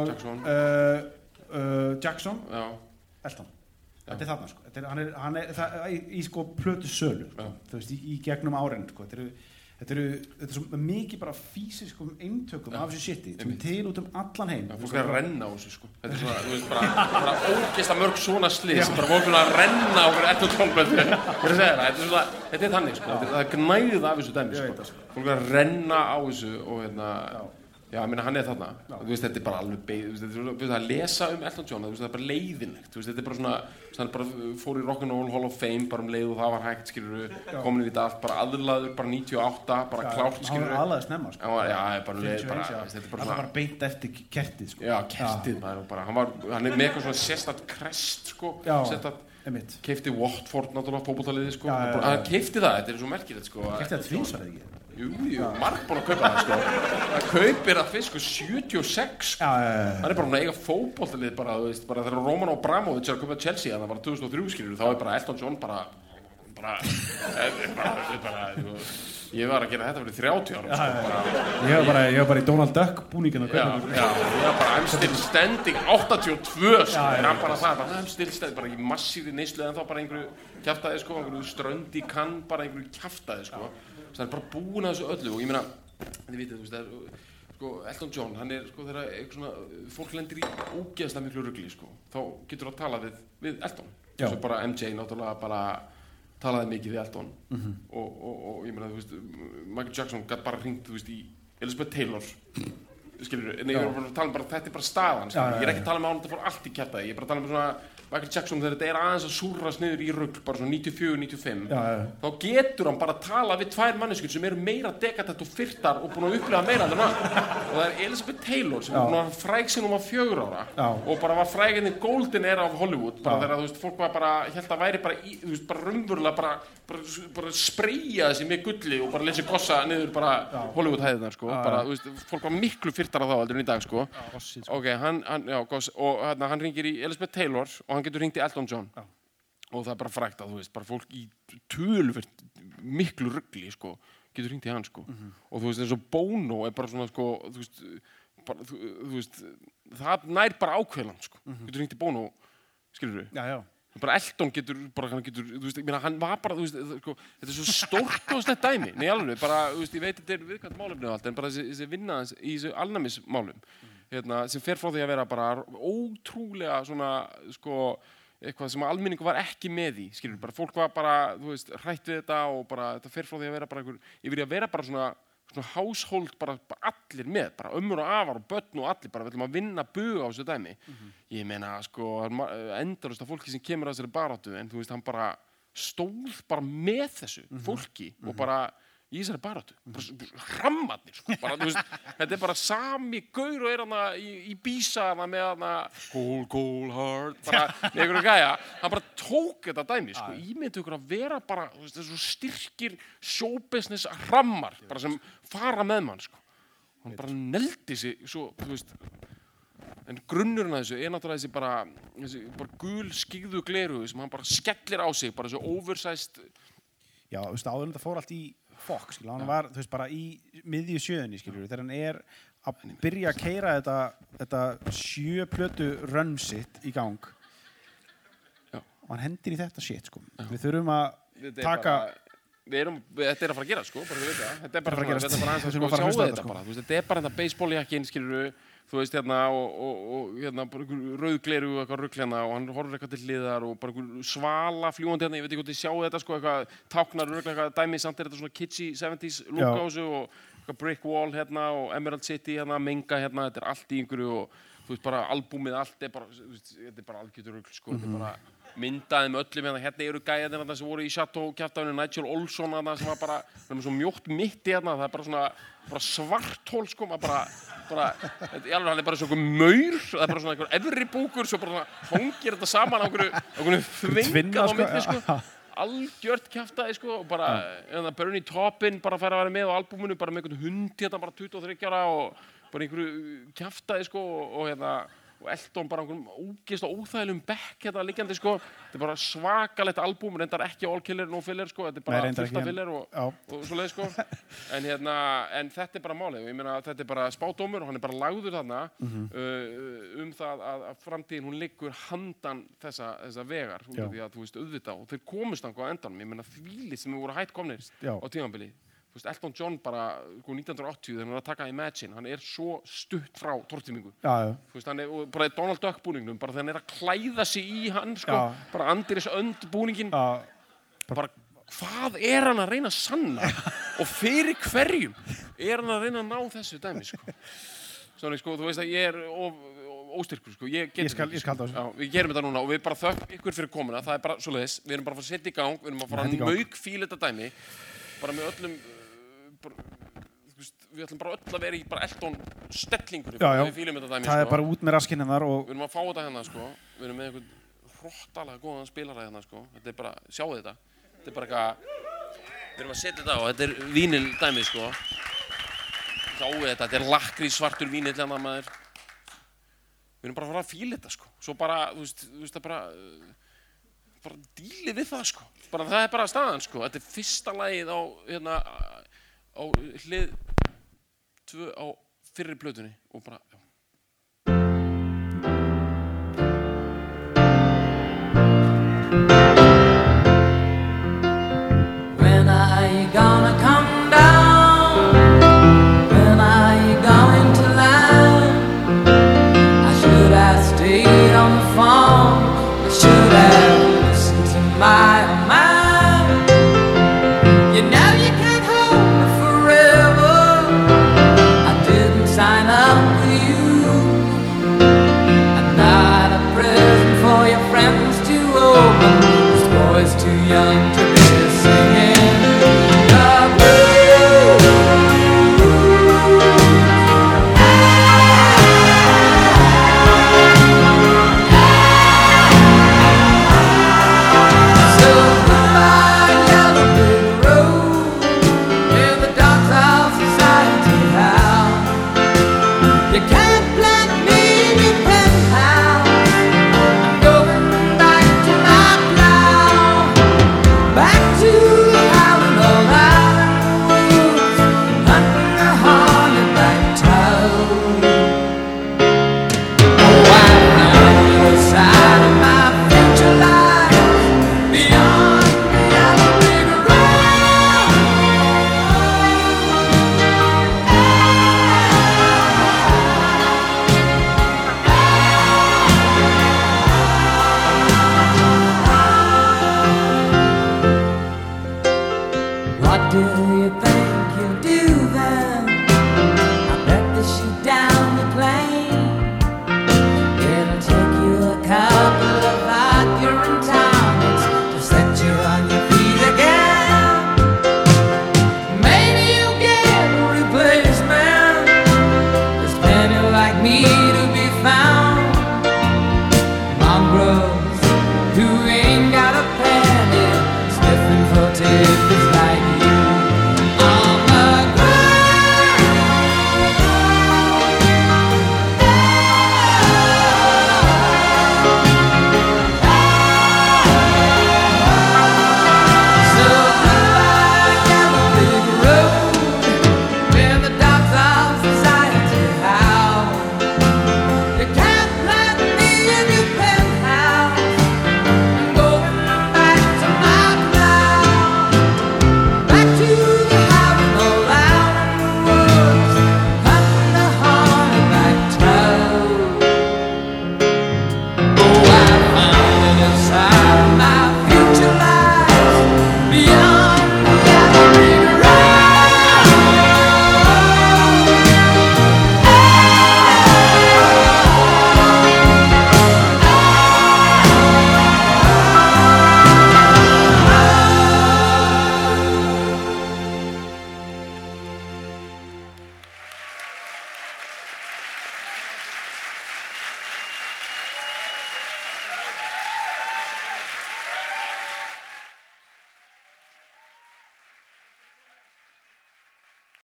Jackson, Elton. Þetta þarna, sko. Hann í sko plötu sölu, sko. Þú veist, í gegnum árin, sko. Þetta er svo mikið bara físiskum eintökum af þessu shiti sem til út allan heim. Fólk að renna á þessu, sko. Þetta svona, þú veist, bara ógeðslega mörg svona slið sem bara fólk að renna á fyrir Elton John-plötu. Þetta þannig, sko. Það gnæðið af þessu dæmi, sko. Fólk að renna á þessu og hérna, já, Já, ég meina hann þarna. Þú veist, þetta bara alveg beið, að lesa Elton John, það bara leiðinlegt. Þú veist, þetta bara svona, hann bara fór í Rock'n'Roll Hall of Fame bara leið og það var hægt, skilurðu, komin í þetta allt, bara aðlaður, bara 98, bara klárt, skilurðu. Hann var aðlaður snemma, sko. Já, bara leið, bara, þetta bara svona. Það var beint eftir kertið, sko. Já, kertið, maður, bara, hann með eitthvað svona sérstakt krest, sko, sérstakt. Keypti Watford náttúrulega fótboltaliðið sko. Hann keypti það, þetta svo merkilegt sko. Keypti það tvisvar eða ekki? Jú, marg búinn að kaupa það sko. Það kaupir það fyrst sko 76 sko. Hann bara að eiga fótboltalið bara, þú veist, bara þegar Roman Abramovich að kaupa Chelsea, það var 2003 skilur, þá bara Elton John bara ég var að gera þetta fyrir 30 árum sko. Ég var bara í Donald Duck búningin að kaupa. Já, ég var bara I'm still standing 82 sko. Hann bara það, I'm still standing, bara ekki massífri neyslu en þá bara einhverju kjaftaði sko, einhverju strönd í kann, bara einhverju kjaftaði sko. Það er bara búin að þessu öllu og ég meina, þið vitið, þú veist, það er sko, Elton John, hann sko þegar eitthvað svona, fólk lendir í ógeðslega miklu rugli sko, þá getur það að tala við Elton. Svo bara MJ náttúrulega bara talaði mikið við Elton og ég meina, þú veist, Michael Jackson gæti bara hringt, þú veist, í Elizabeth Taylor, skilur, en ég er bara að tala bara, þetta er bara staðan, skilur, ég er ekki að tala með hann, þetta fór allt í kjaftaði, ég er bara að tala með svona Michael Jackson þegar þetta aðeins að súrrast niður í rugl bara svona 94-95 þá getur hann bara að tala við tvær manneskjur sem eru meira dekadent og fyrtar og búin að upplifa meira en hann og það er Elizabeth Taylor sem er búin að fræg sig var 4 ára og bara var fræg inn í Golden Era of Hollywood bara þegar þú veist fólk var bara held að væri bara þú veist bara raunverulega bara spreyja þessi með gulli og bara leysi gossa niður bara Hollywood hæðirnar sko bara þú veist fólk var miklu fyrtara þá heldur en í dag sko ok hann goss og hann ringir í Elizabeth Taylor og hann getur hringt í Elton John og það er bara frægt að þú veist bara fólk í töluvert miklu rugli sko getur hringt í hann sko og þú veist eins og Bono er bara svona sko þú veist bara, þú veist það nær bara ákveðlan sko getur hringt í Bono skilurðu bara Elton getur bara hann getur þú veist ég meina hann var bara þú veist sko þetta er svo stórkostlegt dæmi nei alveg bara þú veist ég veit þetta er viðkvæmt málefni og allt en bara þessi vinna í þessu alnæmismálum sem fer frá því að vera bara ótrúlega svona sko eitthvað sem almenningur var ekki með í skilur bara fólk var bara þú veist hrætt við þetta og bara þetta fer frá því að vera bara einhver yfir í að vera bara svona household bara allir með bara ömmur og afar og börn og allir bara við ætlum að vinna bug á þessu dæmi ég meina sko endalaust af fólki sem kemur að þessari baráttu en þú veist hann bara stóð bara með þessu fólki og bara í þessari baráttu, bara hrammarnir sko, bara, þú veist, þetta er bara sami gaur og hana í bísa hana með hana cold heart, bara með einhverju gæja, hann bara tók þetta dæmi, sko, ímyndu ykkur að vera bara, þú veist, þessu styrkir showbusiness hrammar, bara sem fara með mann, sko, hann bara neldi sig, svo, þú veist, en grunnurinn að þessu er náttúrulega þessi bara gul skígðu glerugu sem hann bara skellir á sig, bara þessu oversized. Já, þú veist, áður en þetta fór allt í Fox, skilur, hann var, þú veist, bara í miðju sjöunni, skilur, þegar hann er að byrja að keyra þetta 7 plötu run sitt í gang og hann hendir í þetta shit, sko. Við þurfum að taka þetta er að fara að gera, sko, bara þú veit það þetta er bara að fara að gera, sko, sjáu þetta bara, þú veist, þetta er bara þetta baseballjakkin, skilur þú veist, hérna, og hérna, bara einhver rauðgleru og eitthvað rugl hérna og hann horfir eitthvað til hliðar og bara einhver svala fljúandi hérna, ég veit ekki hvort þið sjáu þetta, sko, eitthvað táknar rugl, eitthvað dæmi, samt er þetta svona kitschy 70s look á þessu og eitthvað brick wall hérna og Emerald City hérna, Menga hérna, þetta er allt í einhverju og þú veist, bara albúmið allt er bara, þú veist, þetta er bara algjörður rugl, sko, þetta er bara myndaðum öllum hérna eru gæjarnir hérna sem voru í Chateau kjaftaðinu Nigel Olsson hérna sem var bara með svo mjótt mitti hérna það er bara svona bara svarthól sko maður bara hann er bara svona maur það er bara svona einhver efri búkur svo bara hangir þetta saman á einhverju þvingað á milli sko algjört kjaftaði sko og bara Bernie Taupin bara fær að vera með á albúminu bara með einhvern hund hérna bara 23 ára og bara einhverju kjaftaði sko og hérna og Elton bara einhverjum ógeðslega óþægilegum bekk hérna liggjandi sko þetta er bara svakalegt albúm reyndar ekki all killer no filler sko þetta er bara fullt af filler og svoleið sko en þetta er bara málið og ég meina þetta er bara spádómur og hann er bara lagður þarna það að framtíðin hún liggur handan þessa vegar því að þú veist auðvitað og þeir komust þangað á endanum ég meina þvílið sem við voru hætt komnir á tímabili Elton John bara 1980 þegar hann var að taka Imagine hann er svo stutt frá tortímingu hann er bara Donald Duck búningnum bara þegar hann er að klæða sig í hann sko, bara Andris önd búningin bara hvað er hann að reyna að sanna og fyrir hverjum er hann að reyna að ná þessu dæmi sko Sóni, sko, þú veist að ég óstyrkur, sko, ég skal það. Já, við gerum þetta núna og við bara þökkum ykkur fyrir komuna, það bara svoleiðis, við erum bara að fara að setja í gang, við erum að fara að maukfíla þetta dæmi, bara með öllum, við ætlum bara öll að vera í bara Elton stellingur, við fílum þetta dæmi, það sko. Bara út með raskinn hennar og... Við erum að fá þetta hérna, sko, við erum með einhvern hrottalega góðan spilara hérna, sko, þetta bara, sjáu þetta bara eitthvað, við erum að setja þetta á, þetta vínil dæmi, sko. Sjáu þetta lakrís svartur vínill hérna maður. Við erum bara að fara að fíla þetta, sko. Svo bara, þú veist það bara dílið við það, sko. Bara það bara staðan, sko. Þetta fyrsta lagið á, hérna, á hlið 2 á fyrri plötunni og bara, já. When are you gonna come down? When are you going to land? I should have stayed on the farm.